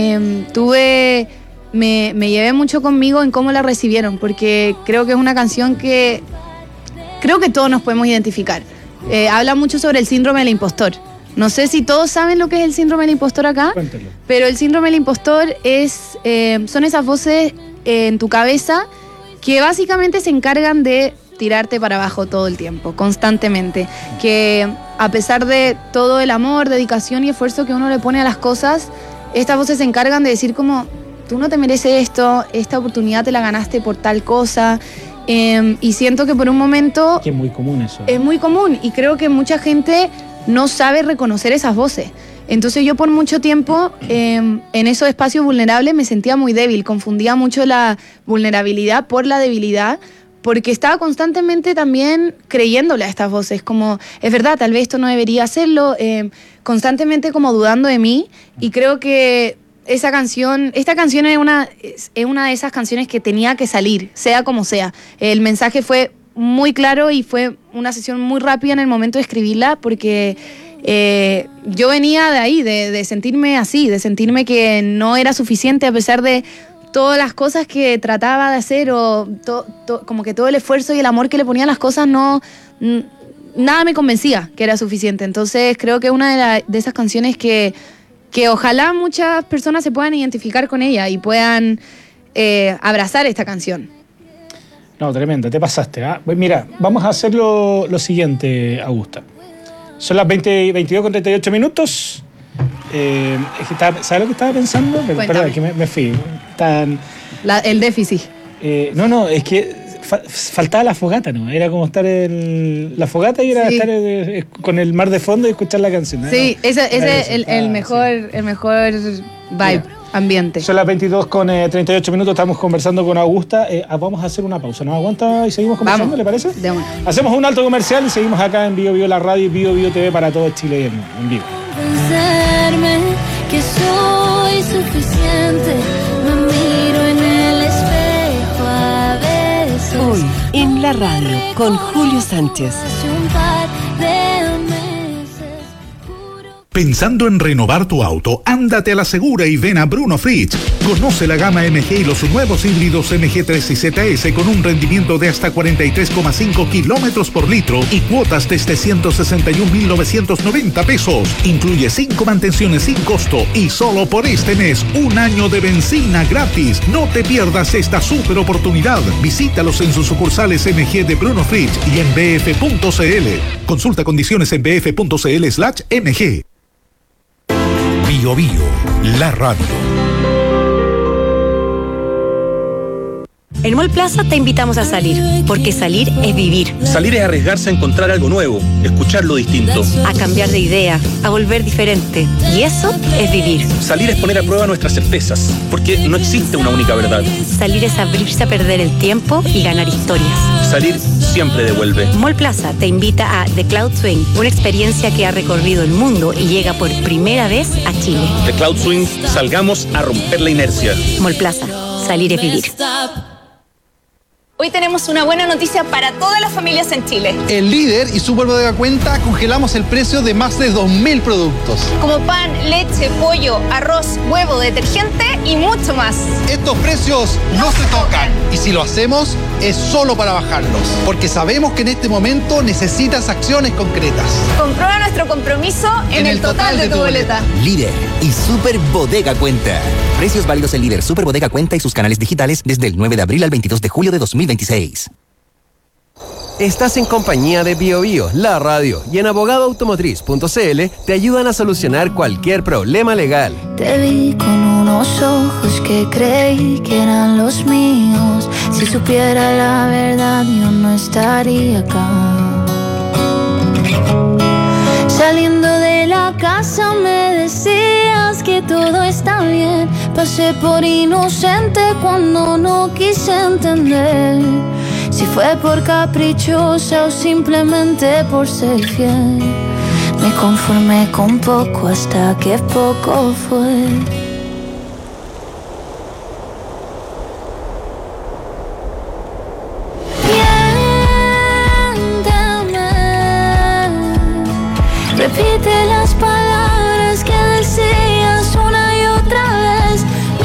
me llevé mucho conmigo en cómo la recibieron, porque creo que es una canción que creo que todos nos podemos identificar. Habla mucho sobre el síndrome del impostor. No sé si todos saben lo que es el síndrome del impostor acá. Cuéntalo. Pero el síndrome del impostor son esas voces en tu cabeza que básicamente se encargan de tirarte para abajo todo el tiempo, constantemente. Que a pesar de todo el amor, dedicación y esfuerzo que uno le pone a las cosas, estas voces se encargan de decir como, tú no te mereces esto, esta oportunidad te la ganaste por tal cosa. Y siento que por un momento... Que es muy común eso. Es muy común y creo que mucha gente no sabe reconocer esas voces. Entonces yo por mucho tiempo en esos espacios vulnerables me sentía muy débil, confundía mucho la vulnerabilidad por la debilidad, porque estaba constantemente también creyéndole a estas voces, como, es verdad, tal vez esto no debería hacerlo, constantemente como dudando de mí, y creo que esta canción es una de esas canciones que tenía que salir, sea como sea. El mensaje fue muy claro y fue una sesión muy rápida en el momento de escribirla, porque yo venía de ahí, de sentirme así, de sentirme que no era suficiente a pesar de todas las cosas que trataba de hacer, o como que todo el esfuerzo y el amor que le ponía a las cosas, nada me convencía que era suficiente. Entonces creo que es una de esas canciones que ojalá muchas personas se puedan identificar con ella y puedan abrazar esta canción. No, tremenda, te pasaste. Pues mira, vamos a hacer lo siguiente, Augusta. Son las 22:38 minutos. ¿Sabes lo que estaba pensando? Perdón, que me fui. El déficit. No, es que faltaba la fogata, ¿no? Era como estar en la fogata y era estar con el mar de fondo y escuchar la canción. Sí, ese es el mejor vibe, ambiente. Son las 22:38 minutos, estamos conversando con Augusta. Vamos a hacer una pausa, ¿nos aguanta y seguimos conversando? ¿Le parece? De una. Hacemos un alto comercial y seguimos acá en Bio Bio la radio y Bio Bio TV para todo Chile y el mundo, en vivo. Pensarme que soy suficiente, me miro en el espejo a veces. Hoy en la radio con Julio Sánchez. Pensando en renovar tu auto, ándate a la segura y ven a Bruno Fritz. Conoce la gama MG y los nuevos híbridos MG3 y ZS con un rendimiento de hasta 43,5 kilómetros por litro y cuotas desde 161.990 pesos. Incluye 5 mantenciones sin costo y solo por este mes, 1 año de benzina gratis. No te pierdas esta super oportunidad. Visítalos en sus sucursales MG de Bruno Fritz y en bf.cl. Consulta condiciones en bf.cl/mg. Bio Bio, la radio. En Mall Plaza te invitamos a salir, porque salir es vivir. Salir es arriesgarse a encontrar algo nuevo, escuchar lo distinto. A cambiar de idea, a volver diferente. Y eso es vivir. Salir es poner a prueba nuestras certezas, porque no existe una única verdad. Salir es abrirse a perder el tiempo y ganar historias. Salir siempre devuelve. Mall Plaza te invita a The Cloud Swing, una experiencia que ha recorrido el mundo y llega por primera vez a Chile. The Cloud Swing, salgamos a romper la inercia. Mall Plaza, salir es vivir. Hoy tenemos una buena noticia para todas las familias en Chile. En Líder y Super Bodega Cuenta congelamos el precio de más de 2.000 productos. Como pan, leche, pollo, arroz, huevo, detergente y mucho más. Estos precios no se tocan. Y si lo hacemos, es solo para bajarlos. Porque sabemos que en este momento necesitas acciones concretas. Comprueba nuestro compromiso en el total de tu boleta. Líder y Super Bodega Cuenta. Precios válidos en Líder, Super Bodega Cuenta y sus canales digitales desde el 9 de abril al 22 de julio de 2026. Estás en compañía de BioBio, la radio, y en abogadoautomotriz.cl te ayudan a solucionar cualquier problema legal. Te vi con unos ojos que creí que eran los míos. Si supiera la verdad, yo no estaría acá. Saliendo de la casa me decías que todo está bien. Pasé por inocente cuando no quise entender si fue por caprichosa o simplemente por ser fiel. Me conformé con poco hasta que poco fue. Repite las palabras que decías una y otra vez.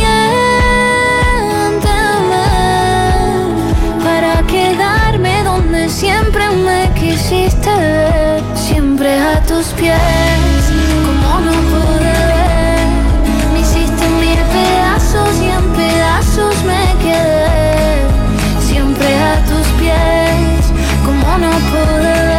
Miénteme para quedarme donde siempre me quisiste ver. Siempre a tus pies, como no pude ver. Me hiciste 1000 pedazos y en pedazos me quedé. Siempre a tus pies, como no pude ver.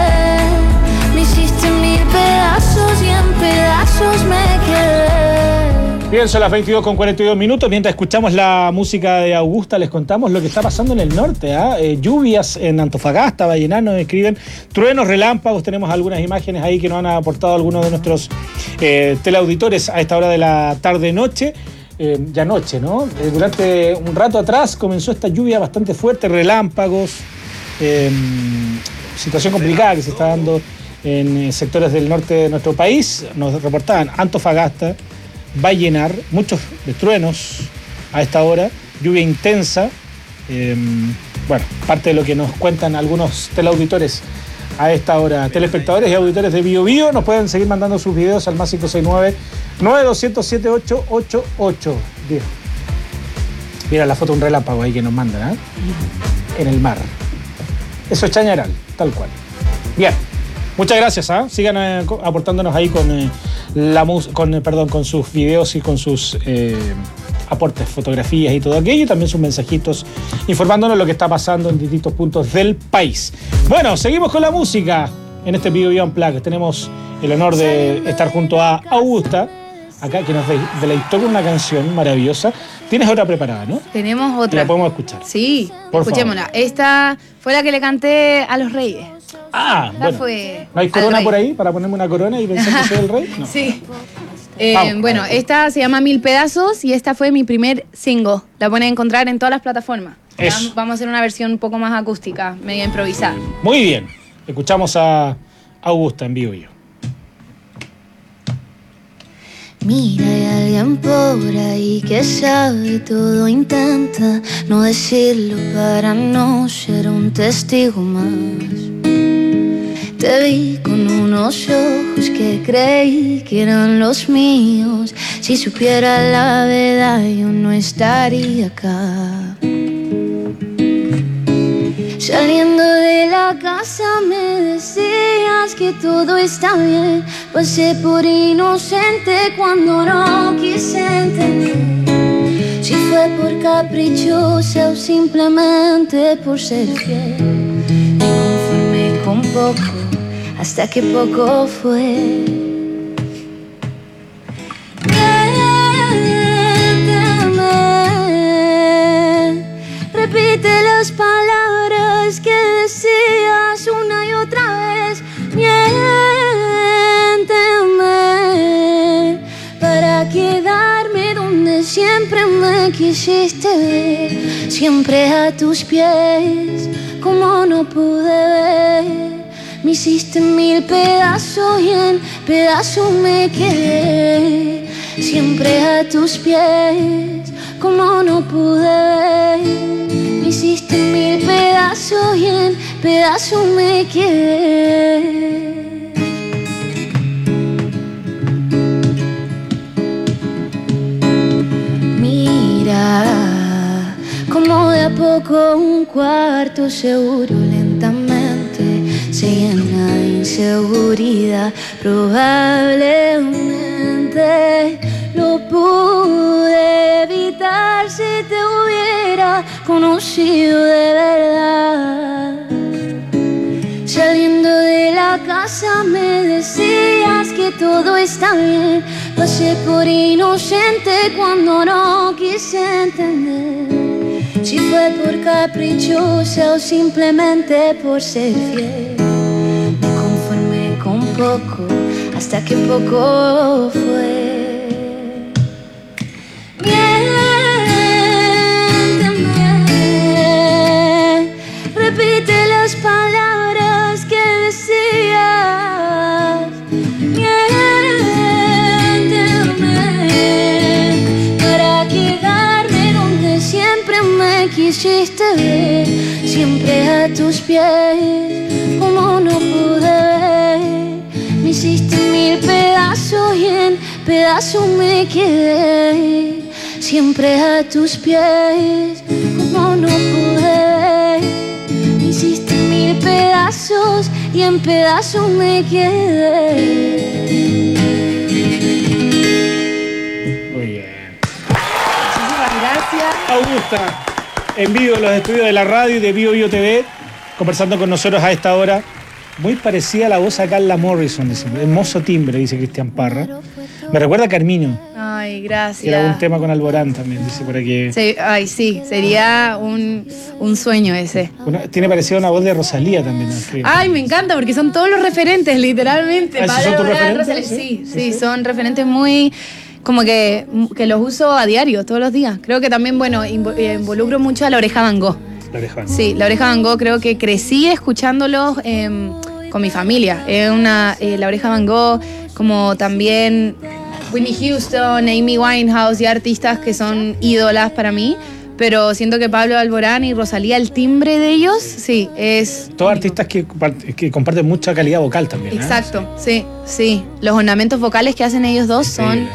Pedazos y en pedazos me quedé. Bien, son las 22:42 minutos. Mientras escuchamos la música de Augusta, les contamos lo que está pasando en el norte. Lluvias en Antofagasta, Vallenar, nos escriben. Truenos, relámpagos. Tenemos algunas imágenes ahí que nos han aportado algunos de nuestros teleauditores a esta hora de la tarde-noche. Ya noche, ¿no? Durante un rato atrás comenzó esta lluvia bastante fuerte, relámpagos. Situación complicada que se está dando en sectores del norte de nuestro país. Nos reportaban Antofagasta, Vallenar, muchos truenos a esta hora, lluvia intensa. Bueno, parte de lo que nos cuentan algunos teleauditores a esta hora. Telespectadores y auditores de BioBio nos pueden seguir mandando sus videos al más 569-9207-888. Mira la foto de un relámpago ahí que nos mandan, en el mar. Eso es Chañaral, tal cual. Bien. Muchas gracias, sigan aportándonos ahí con sus videos y con sus aportes, fotografías y todo aquello, y también sus mensajitos informándonos lo que está pasando en distintos puntos del país. Bueno, seguimos con la música en este BioBio Unplugged. Tenemos el honor de estar junto a Augusta, acá, que nos deleitó con una canción maravillosa. Tienes otra preparada, ¿no? Tenemos otra. ¿La podemos escuchar? Sí, por escuchémosla. Favor. Esta fue la que le canté a los reyes. Bueno. ¿No hay corona por ahí para ponerme una corona y pensar que soy el rey? No. Sí. Bueno, esta se llama 1000 pedazos y esta fue mi primer single. La pueden encontrar en todas las plataformas. Vamos a hacer una versión un poco más acústica, media improvisada. Muy bien. Escuchamos a Augusta en BioBio. Mira, hay alguien por ahí que sabe todo, intenta no decirlo para no ser un testigo más. Te vi con unos ojos que creí que eran los míos. Si supiera la verdad, yo no estaría acá. Saliendo de la casa me decías que todo está bien. Pasé por inocente cuando no quise entender si fue por caprichosa o simplemente por ser fiel. Me conformé con poco hasta que poco fue. Miénteme, repite las palabras que decías una y otra vez. Miénteme para quedarme donde siempre me quisiste ver, siempre a tus pies, como no pude ver. Me hiciste mil pedazos y en pedazos me quedé, siempre a tus pies, como no pude ver. Me hiciste mil pedazos y en pedazos me quedé. Mira, como de a poco un cuarto seguro lentamente se llena de inseguridad. Probablemente lo pude evitar si te hubiera conocido de verdad. Saliendo de la casa me decías que todo está bien. Pasé por inocente cuando no quise entender si fue por caprichosa o simplemente por ser fiel. Me conformé con poco hasta que poco fue. Miénteme, repite las palabras que decías. Miénteme para quedarme donde siempre me quisiste ver, siempre a tus pies, como no pude ver. Me hiciste mil pedazos y en pedazos me quedé, siempre a tus pies, como no pude ver. Me hiciste mil pedazos y en pedazos me quedé. Muy bien. Muchísimas gracias. Augusta, en vivo en los estudios de la radio y de Bio Bio TV, conversando con nosotros a esta hora. Muy parecida a la voz a Carla Morrison, dice. Hermoso timbre, dice Cristian Parra. Me recuerda a Carmiño. Ay, gracias. Era un tema con Alborán también, dice por aquí. Sí, ay, sí, sería un sueño ese. Tiene parecida una voz de Rosalía también. ¿No? Ay, me encanta porque son todos los referentes, literalmente. ¿Esos son tus referentes? Rosalía. Sí, son referentes muy... Como que los uso a diario, todos los días. Creo que también, bueno, involucro mucho a La Oreja Van Gogh. La Oreja Van Gogh. Sí, La Oreja Van Gogh, creo que crecí escuchándolos con mi familia. La Oreja Van Gogh, como también Whitney Houston, Amy Winehouse y artistas que son ídolas para mí. Pero siento que Pablo Alborán y Rosalía, el timbre de ellos, sí, es... Todos artistas que comparten mucha calidad vocal también. Exacto, sí. Los ornamentos vocales que hacen ellos dos son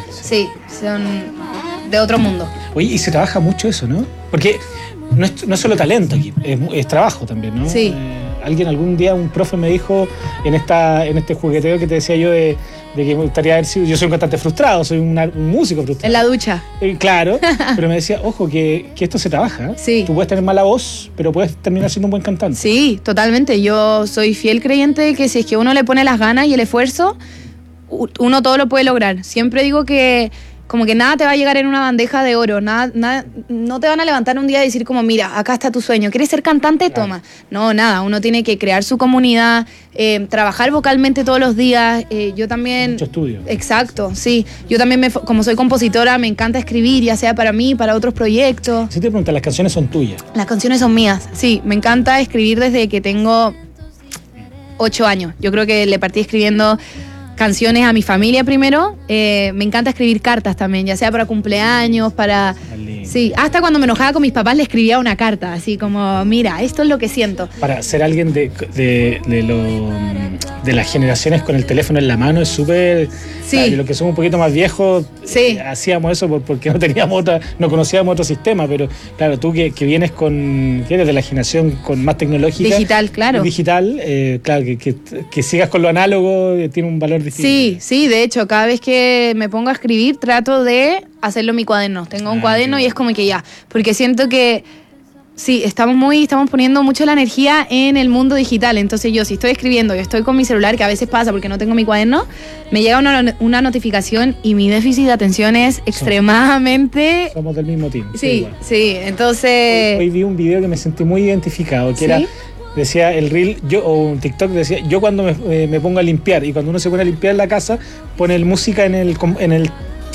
de otro mundo. Oye, y se trabaja mucho eso, ¿no? Porque no es solo talento aquí, es trabajo también, ¿no? Sí. Algún día, un profe me dijo en este jugueteo que te decía yo de que me gustaría haber sido... Yo soy un cantante frustrado, soy un músico frustrado. En la ducha. Claro, pero me decía, ojo, que esto se trabaja. Sí. Tú puedes tener mala voz, pero puedes terminar siendo un buen cantante. Sí, totalmente. Yo soy fiel creyente de que si es que uno le pone las ganas y el esfuerzo, uno todo lo puede lograr. Siempre digo que como que nada te va a llegar en una bandeja de oro, nada, no te van a levantar un día y decir como, mira, acá está tu sueño, ¿quieres ser cantante? Toma. No, nada, uno tiene que crear su comunidad, trabajar vocalmente todos los días, yo también... Mucho estudio. Exacto, sí. Yo también, como soy compositora, me encanta escribir, ya sea para mí, para otros proyectos. Si te preguntas, ¿las canciones son tuyas? Las canciones son mías, sí. Me encanta escribir desde que tengo 8 años. Yo creo que le partí escribiendo canciones a mi familia primero. Me encanta escribir cartas también, ya sea para cumpleaños, para... Sí, hasta cuando me enojaba con mis papás le escribía una carta, así como, mira, esto es lo que siento. Para ser alguien de las generaciones con el teléfono en la mano es súper... Sí. Lo que somos un poquito más viejos, sí. Hacíamos eso porque no conocíamos otro sistema, pero claro, tú que vienes eres de la generación con más tecnológica. Digital, claro. Digital, claro, que sigas con lo análogo tiene un valor distinto. Sí, de hecho, cada vez que me pongo a escribir trato de hacerlo en mi cuaderno. Tengo un cuaderno y es como que ya, porque siento que sí, estamos poniendo mucho la energía en el mundo digital. Entonces yo, si estoy escribiendo y estoy con mi celular, que a veces pasa porque no tengo mi cuaderno, me llega una notificación y mi déficit de atención es extremadamente... Somos del mismo team. Sí, entonces... Hoy vi un video que me sentí muy identificado, que era... Decía el reel, o un TikTok decía, yo cuando me pongo a limpiar, y cuando uno se pone a limpiar la casa, pone música en el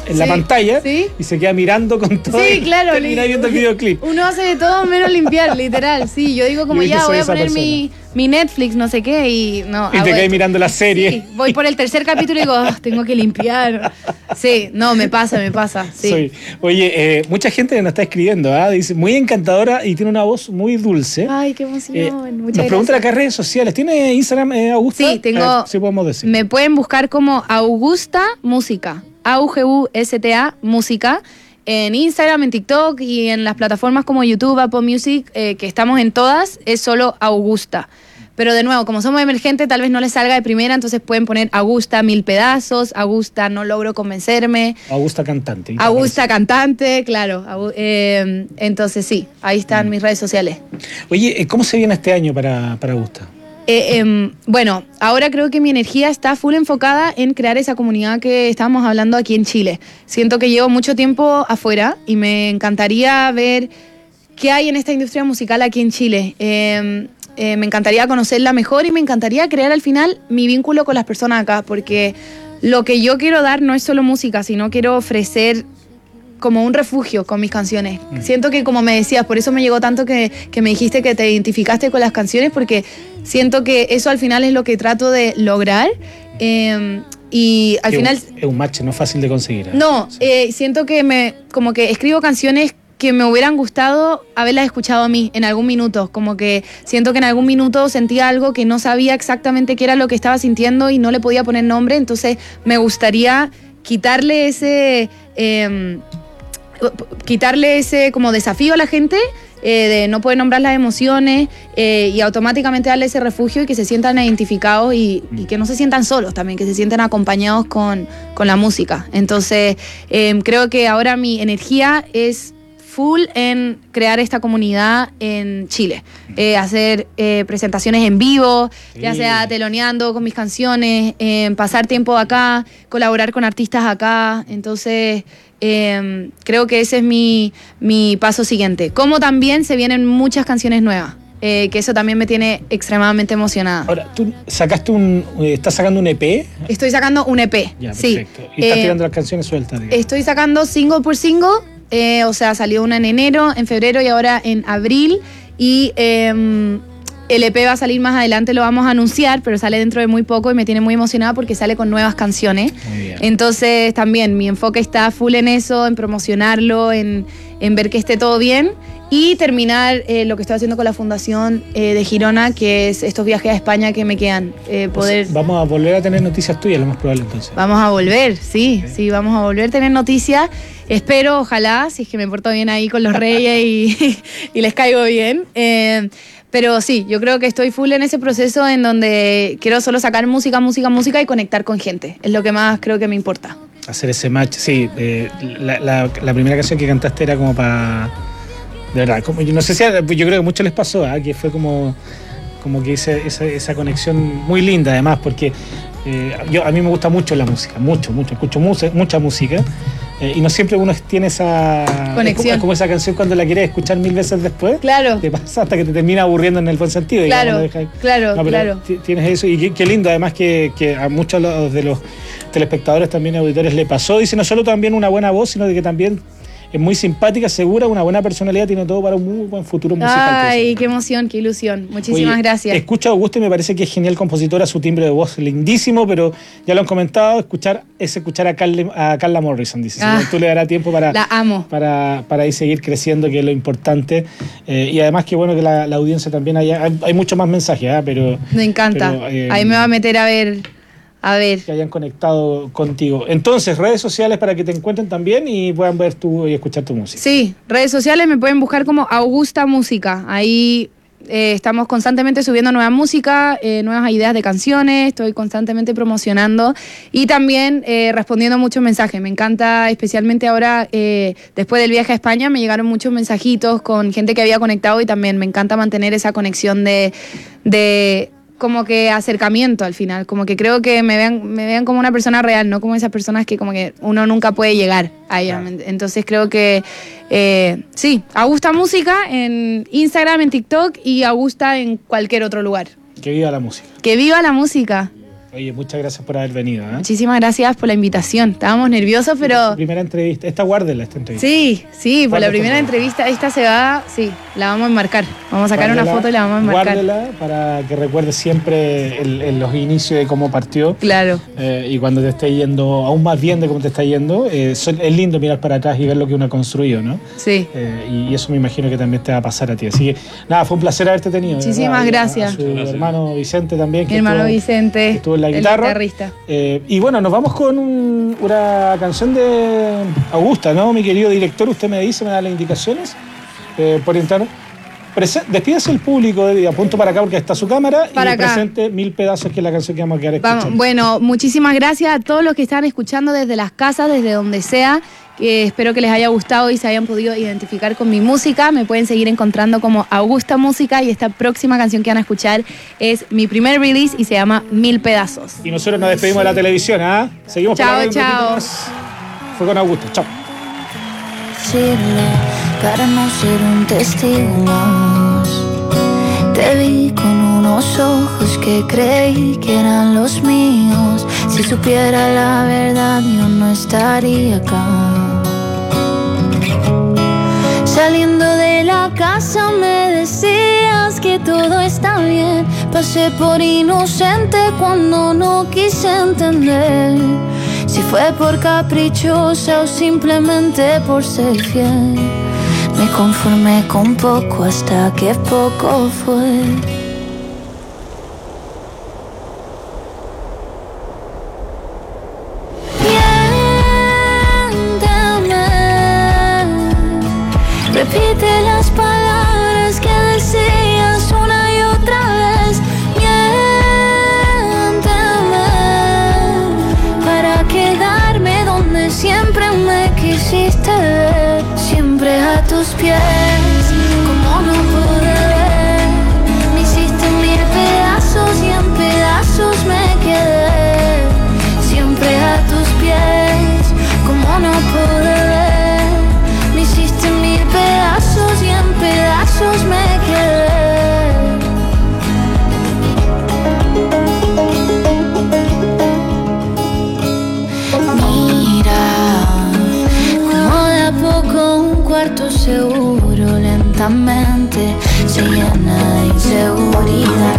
en la pantalla y se queda mirando con todo. Sí, claro. Termina viendo el videoclip. Uno hace de todo menos limpiar, literal. Sí, yo digo como ya voy a poner mi Netflix, no sé qué, y no. Y te quedas mirando la serie. Sí, voy por el tercer capítulo y digo, tengo que limpiar. Sí, no, me pasa. Sí. Oye, mucha gente nos está escribiendo, dice, muy encantadora y tiene una voz muy dulce. Ay, qué emoción. Muchas nos preguntan acá redes sociales. ¿Tiene Instagram, Augusta? Sí, tengo. Sí, podemos decir. Me pueden buscar como Augusta Música. AUGUSTA Música. En Instagram, en TikTok y en las plataformas como YouTube, Apple Music, que estamos en todas, es solo Augusta. Pero de nuevo, como somos emergentes, tal vez no les salga de primera, entonces pueden poner Augusta 1000 pedazos, Augusta no logro convencerme. Augusta cantante. Augusta cantante, claro. Entonces sí, ahí están mis redes sociales. Oye, ¿cómo se viene este año para Augusta? Bueno, ahora creo que mi energía está full enfocada en crear esa comunidad que estábamos hablando aquí en Chile. Siento que llevo mucho tiempo afuera y me encantaría ver qué hay en esta industria musical aquí en Chile. Me encantaría conocerla mejor y me encantaría crear al final mi vínculo con las personas acá, porque lo que yo quiero dar no es solo música, sino quiero ofrecer como un refugio con mis canciones. Siento que, como me decías, por eso me llegó tanto que me dijiste que te identificaste con las canciones, porque siento que eso al final es lo que trato de lograr. Y al final... Es un match, no es fácil de conseguir. No, siento que como que escribo canciones que me hubieran gustado haberlas escuchado a mí en algún minuto, como que siento que en algún minuto sentía algo que no sabía exactamente qué era lo que estaba sintiendo y no le podía poner nombre, entonces me gustaría quitarle ese como desafío a la gente de no poder nombrar las emociones y automáticamente darle ese refugio y que se sientan identificados y que no se sientan solos también, que se sientan acompañados con la música. Entonces creo que ahora mi energía es full en crear esta comunidad en Chile, hacer presentaciones en vivo, ya sea teloneando con mis canciones, pasar tiempo acá, colaborar con artistas acá, entonces creo que ese es mi paso siguiente. Como también se vienen muchas canciones nuevas, que eso también me tiene extremadamente emocionada. Ahora, ¿tú estás sacando un EP? Estoy sacando un EP, ya, sí. Perfecto. Y estás tirando las canciones sueltas, digamos. Estoy sacando single por single. O sea, salió una en enero, en febrero y ahora en abril. Y el EP va a salir más adelante, lo vamos a anunciar, pero sale dentro de muy poco y me tiene muy emocionada porque sale con nuevas canciones. Muy bien. Entonces también mi enfoque está full en eso, en promocionarlo, en ver que esté todo bien y terminar lo que estoy haciendo con la Fundación de Girona, que es estos viajes a España que me quedan. Poder... Vamos a volver a tener noticias tuyas, lo más probable entonces. Vamos a volver, sí, vamos a volver a tener noticias. Espero, ojalá, si es que me porto bien ahí con los reyes y les caigo bien. Pero sí, yo creo que estoy full en ese proceso en donde quiero solo sacar música y conectar con gente. Es lo que más creo que me importa. Hacer ese match, sí. La primera canción que cantaste era como para... De verdad, como, yo no sé si... Yo creo que a muchos les pasó, que fue como que esa conexión muy linda además, porque a mí me gusta mucho la música, mucho, escucho mucha música. Y no siempre uno tiene esa conexión. Es como esa canción cuando la quieres escuchar 1000 veces después. Claro. Te pasa hasta que te termina aburriendo en el buen sentido. Claro, digamos, claro. Tienes eso. Y qué lindo, además, que a muchos de los telespectadores, también auditores, le pasó. Dice no solo también una buena voz, sino de que también es muy simpática, segura, una buena personalidad, tiene todo para un muy buen futuro musical. Ay, qué emoción, qué ilusión. Muchísimas gracias. Escucha a Augusta y me parece que es genial compositora, su timbre de voz lindísimo, pero ya lo han comentado, escuchar a Carla Morrison, dice. Tú le darás tiempo para... La amo. Para ahí seguir creciendo, que es lo importante. Y además que bueno que la audiencia también hay mucho más mensajes, pero... Me encanta. Ahí me va a meter a ver... Que hayan conectado contigo. Entonces, redes sociales para que te encuentren también y puedan ver y escuchar tu música. Sí, redes sociales me pueden buscar como Augusta Música. Ahí estamos constantemente subiendo nueva música, nuevas ideas de canciones, estoy constantemente promocionando y también respondiendo muchos mensajes. Me encanta, especialmente ahora, después del viaje a España, me llegaron muchos mensajitos con gente que había conectado y también me encanta mantener esa conexión de como que acercamiento al final, como que creo que me vean como una persona real, no como esas personas que como que uno nunca puede llegar a ella. Claro. Entonces creo que sí, Augusta Música en Instagram, en TikTok y Augusta en cualquier otro lugar. Que viva la música. Que viva la música. Oye, muchas gracias por haber venido. Muchísimas gracias por la invitación. Estábamos nerviosos, pero... Primera entrevista. Guárdela, esta entrevista. Sí, por la primera entrevista. Esta se va... Sí, la vamos a enmarcar. Vamos a sacar una foto y la vamos a enmarcar. Guárdela para que recuerdes siempre los inicios de cómo partió. Claro. Y cuando te esté yendo, aún más bien de cómo te está yendo, es lindo mirar para atrás y ver lo que uno ha construido, ¿no? Sí. Y eso me imagino que también te va a pasar a ti. Así que, nada, fue un placer haberte tenido. Muchísimas gracias. A su hermano Vicente también. Mi hermano Vicente. Que estuvo en la guitarra. El guitarrista. Y bueno, nos vamos con una canción de Augusta, ¿no? Mi querido director, usted me da las indicaciones por entrar. Despídase el público, apunto para acá porque está su cámara para y acá. Presente Mil Pedazos, que es la canción que vamos a quedar escuchando. Bueno, muchísimas gracias a todos los que están escuchando desde las casas, desde donde sea. Espero que les haya gustado y se hayan podido identificar con mi música. Me pueden seguir encontrando como Augusta Música y esta próxima canción que van a escuchar es mi primer release y se llama Mil Pedazos. Y nosotros nos despedimos de la televisión, ¿ah? Seguimos chao, por la chao. Fue con Augusta, chao. Para no ser un testigo más, te vi con unos ojos que creí que eran los míos. Si supiera la verdad yo no estaría acá. Saliendo de la casa me decías que todo está bien. Pasé por inocente cuando no quise entender si fue por caprichosa o simplemente por ser fiel. Me conformé con poco hasta que poco fue. Miénteme, repite las palabras que decías una y otra vez. Miénteme, para quedarme donde siempre me quisiste ver. Siempre a tus pies, como no pude ver. Me hiciste mil pedazos y en pedazos me quedé. Siempre a tus pies, como no pude ver. Me hiciste mil pedazos y en pedazos me quedé. Cuarto seguro lentamente se llena de inseguridad.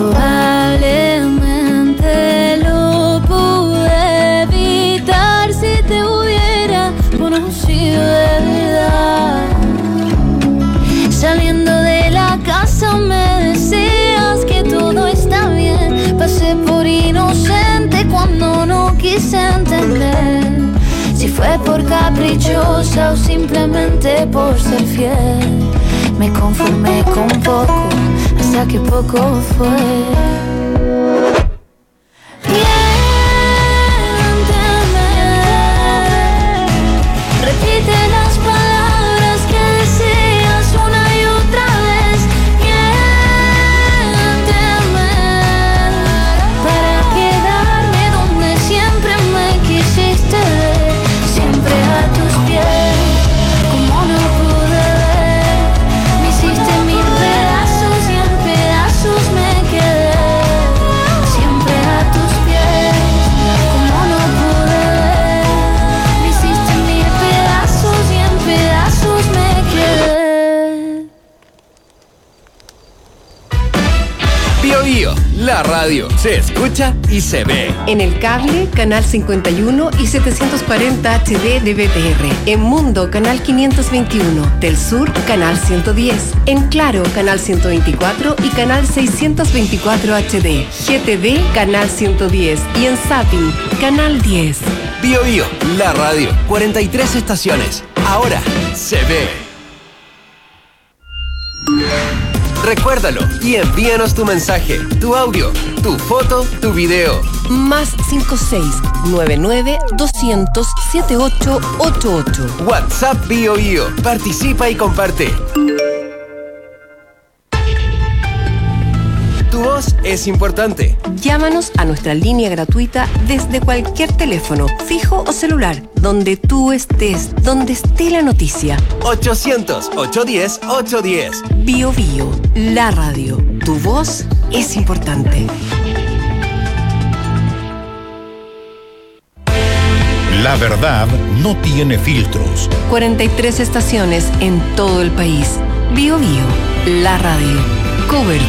Probablemente lo pude evitar si te hubiera conocido de verdad. Saliendo de la casa me decías que todo está bien. Pasé por inocente cuando no quise entender si fue por caprichosa o simplemente por ser fiel. Me conformé con poco hasta que poco fue. Miénteme, repite las palabras que decías una y otra vez. Miénteme, para quedarme donde siempre me quisiste ver. Siempre a tus pies, como no pude ver. Me hiciste mil pedazos y en pedazos me quedé. Siempre a tus pies, como no pude ver. Me hiciste mil pedazos y en pedazos me quedé. Bio Bio, la radio se escucha y se ve. En el cable, canal 51 y 740 HD de BTR. En Mundo, canal 521. Del Sur, canal 110. En Claro, canal 124 y canal 624 HD. GTV, canal 110. Y en Zapping, canal 10. Bio Bio, la radio, 43 estaciones. Ahora se ve. Recuérdalo y envíanos tu mensaje, tu audio, tu foto, tu video. Más 56-99-200-7888. WhatsApp Bio Bio. Participa y comparte. Tu voz es importante. Llámanos a nuestra línea gratuita desde cualquier teléfono, fijo o celular, donde tú estés, donde esté la noticia. 800-810-810. Bio Bio, la radio. Tu voz es importante. La verdad no tiene filtros. 43 estaciones en todo el país. Bio Bio, la radio. Cobertura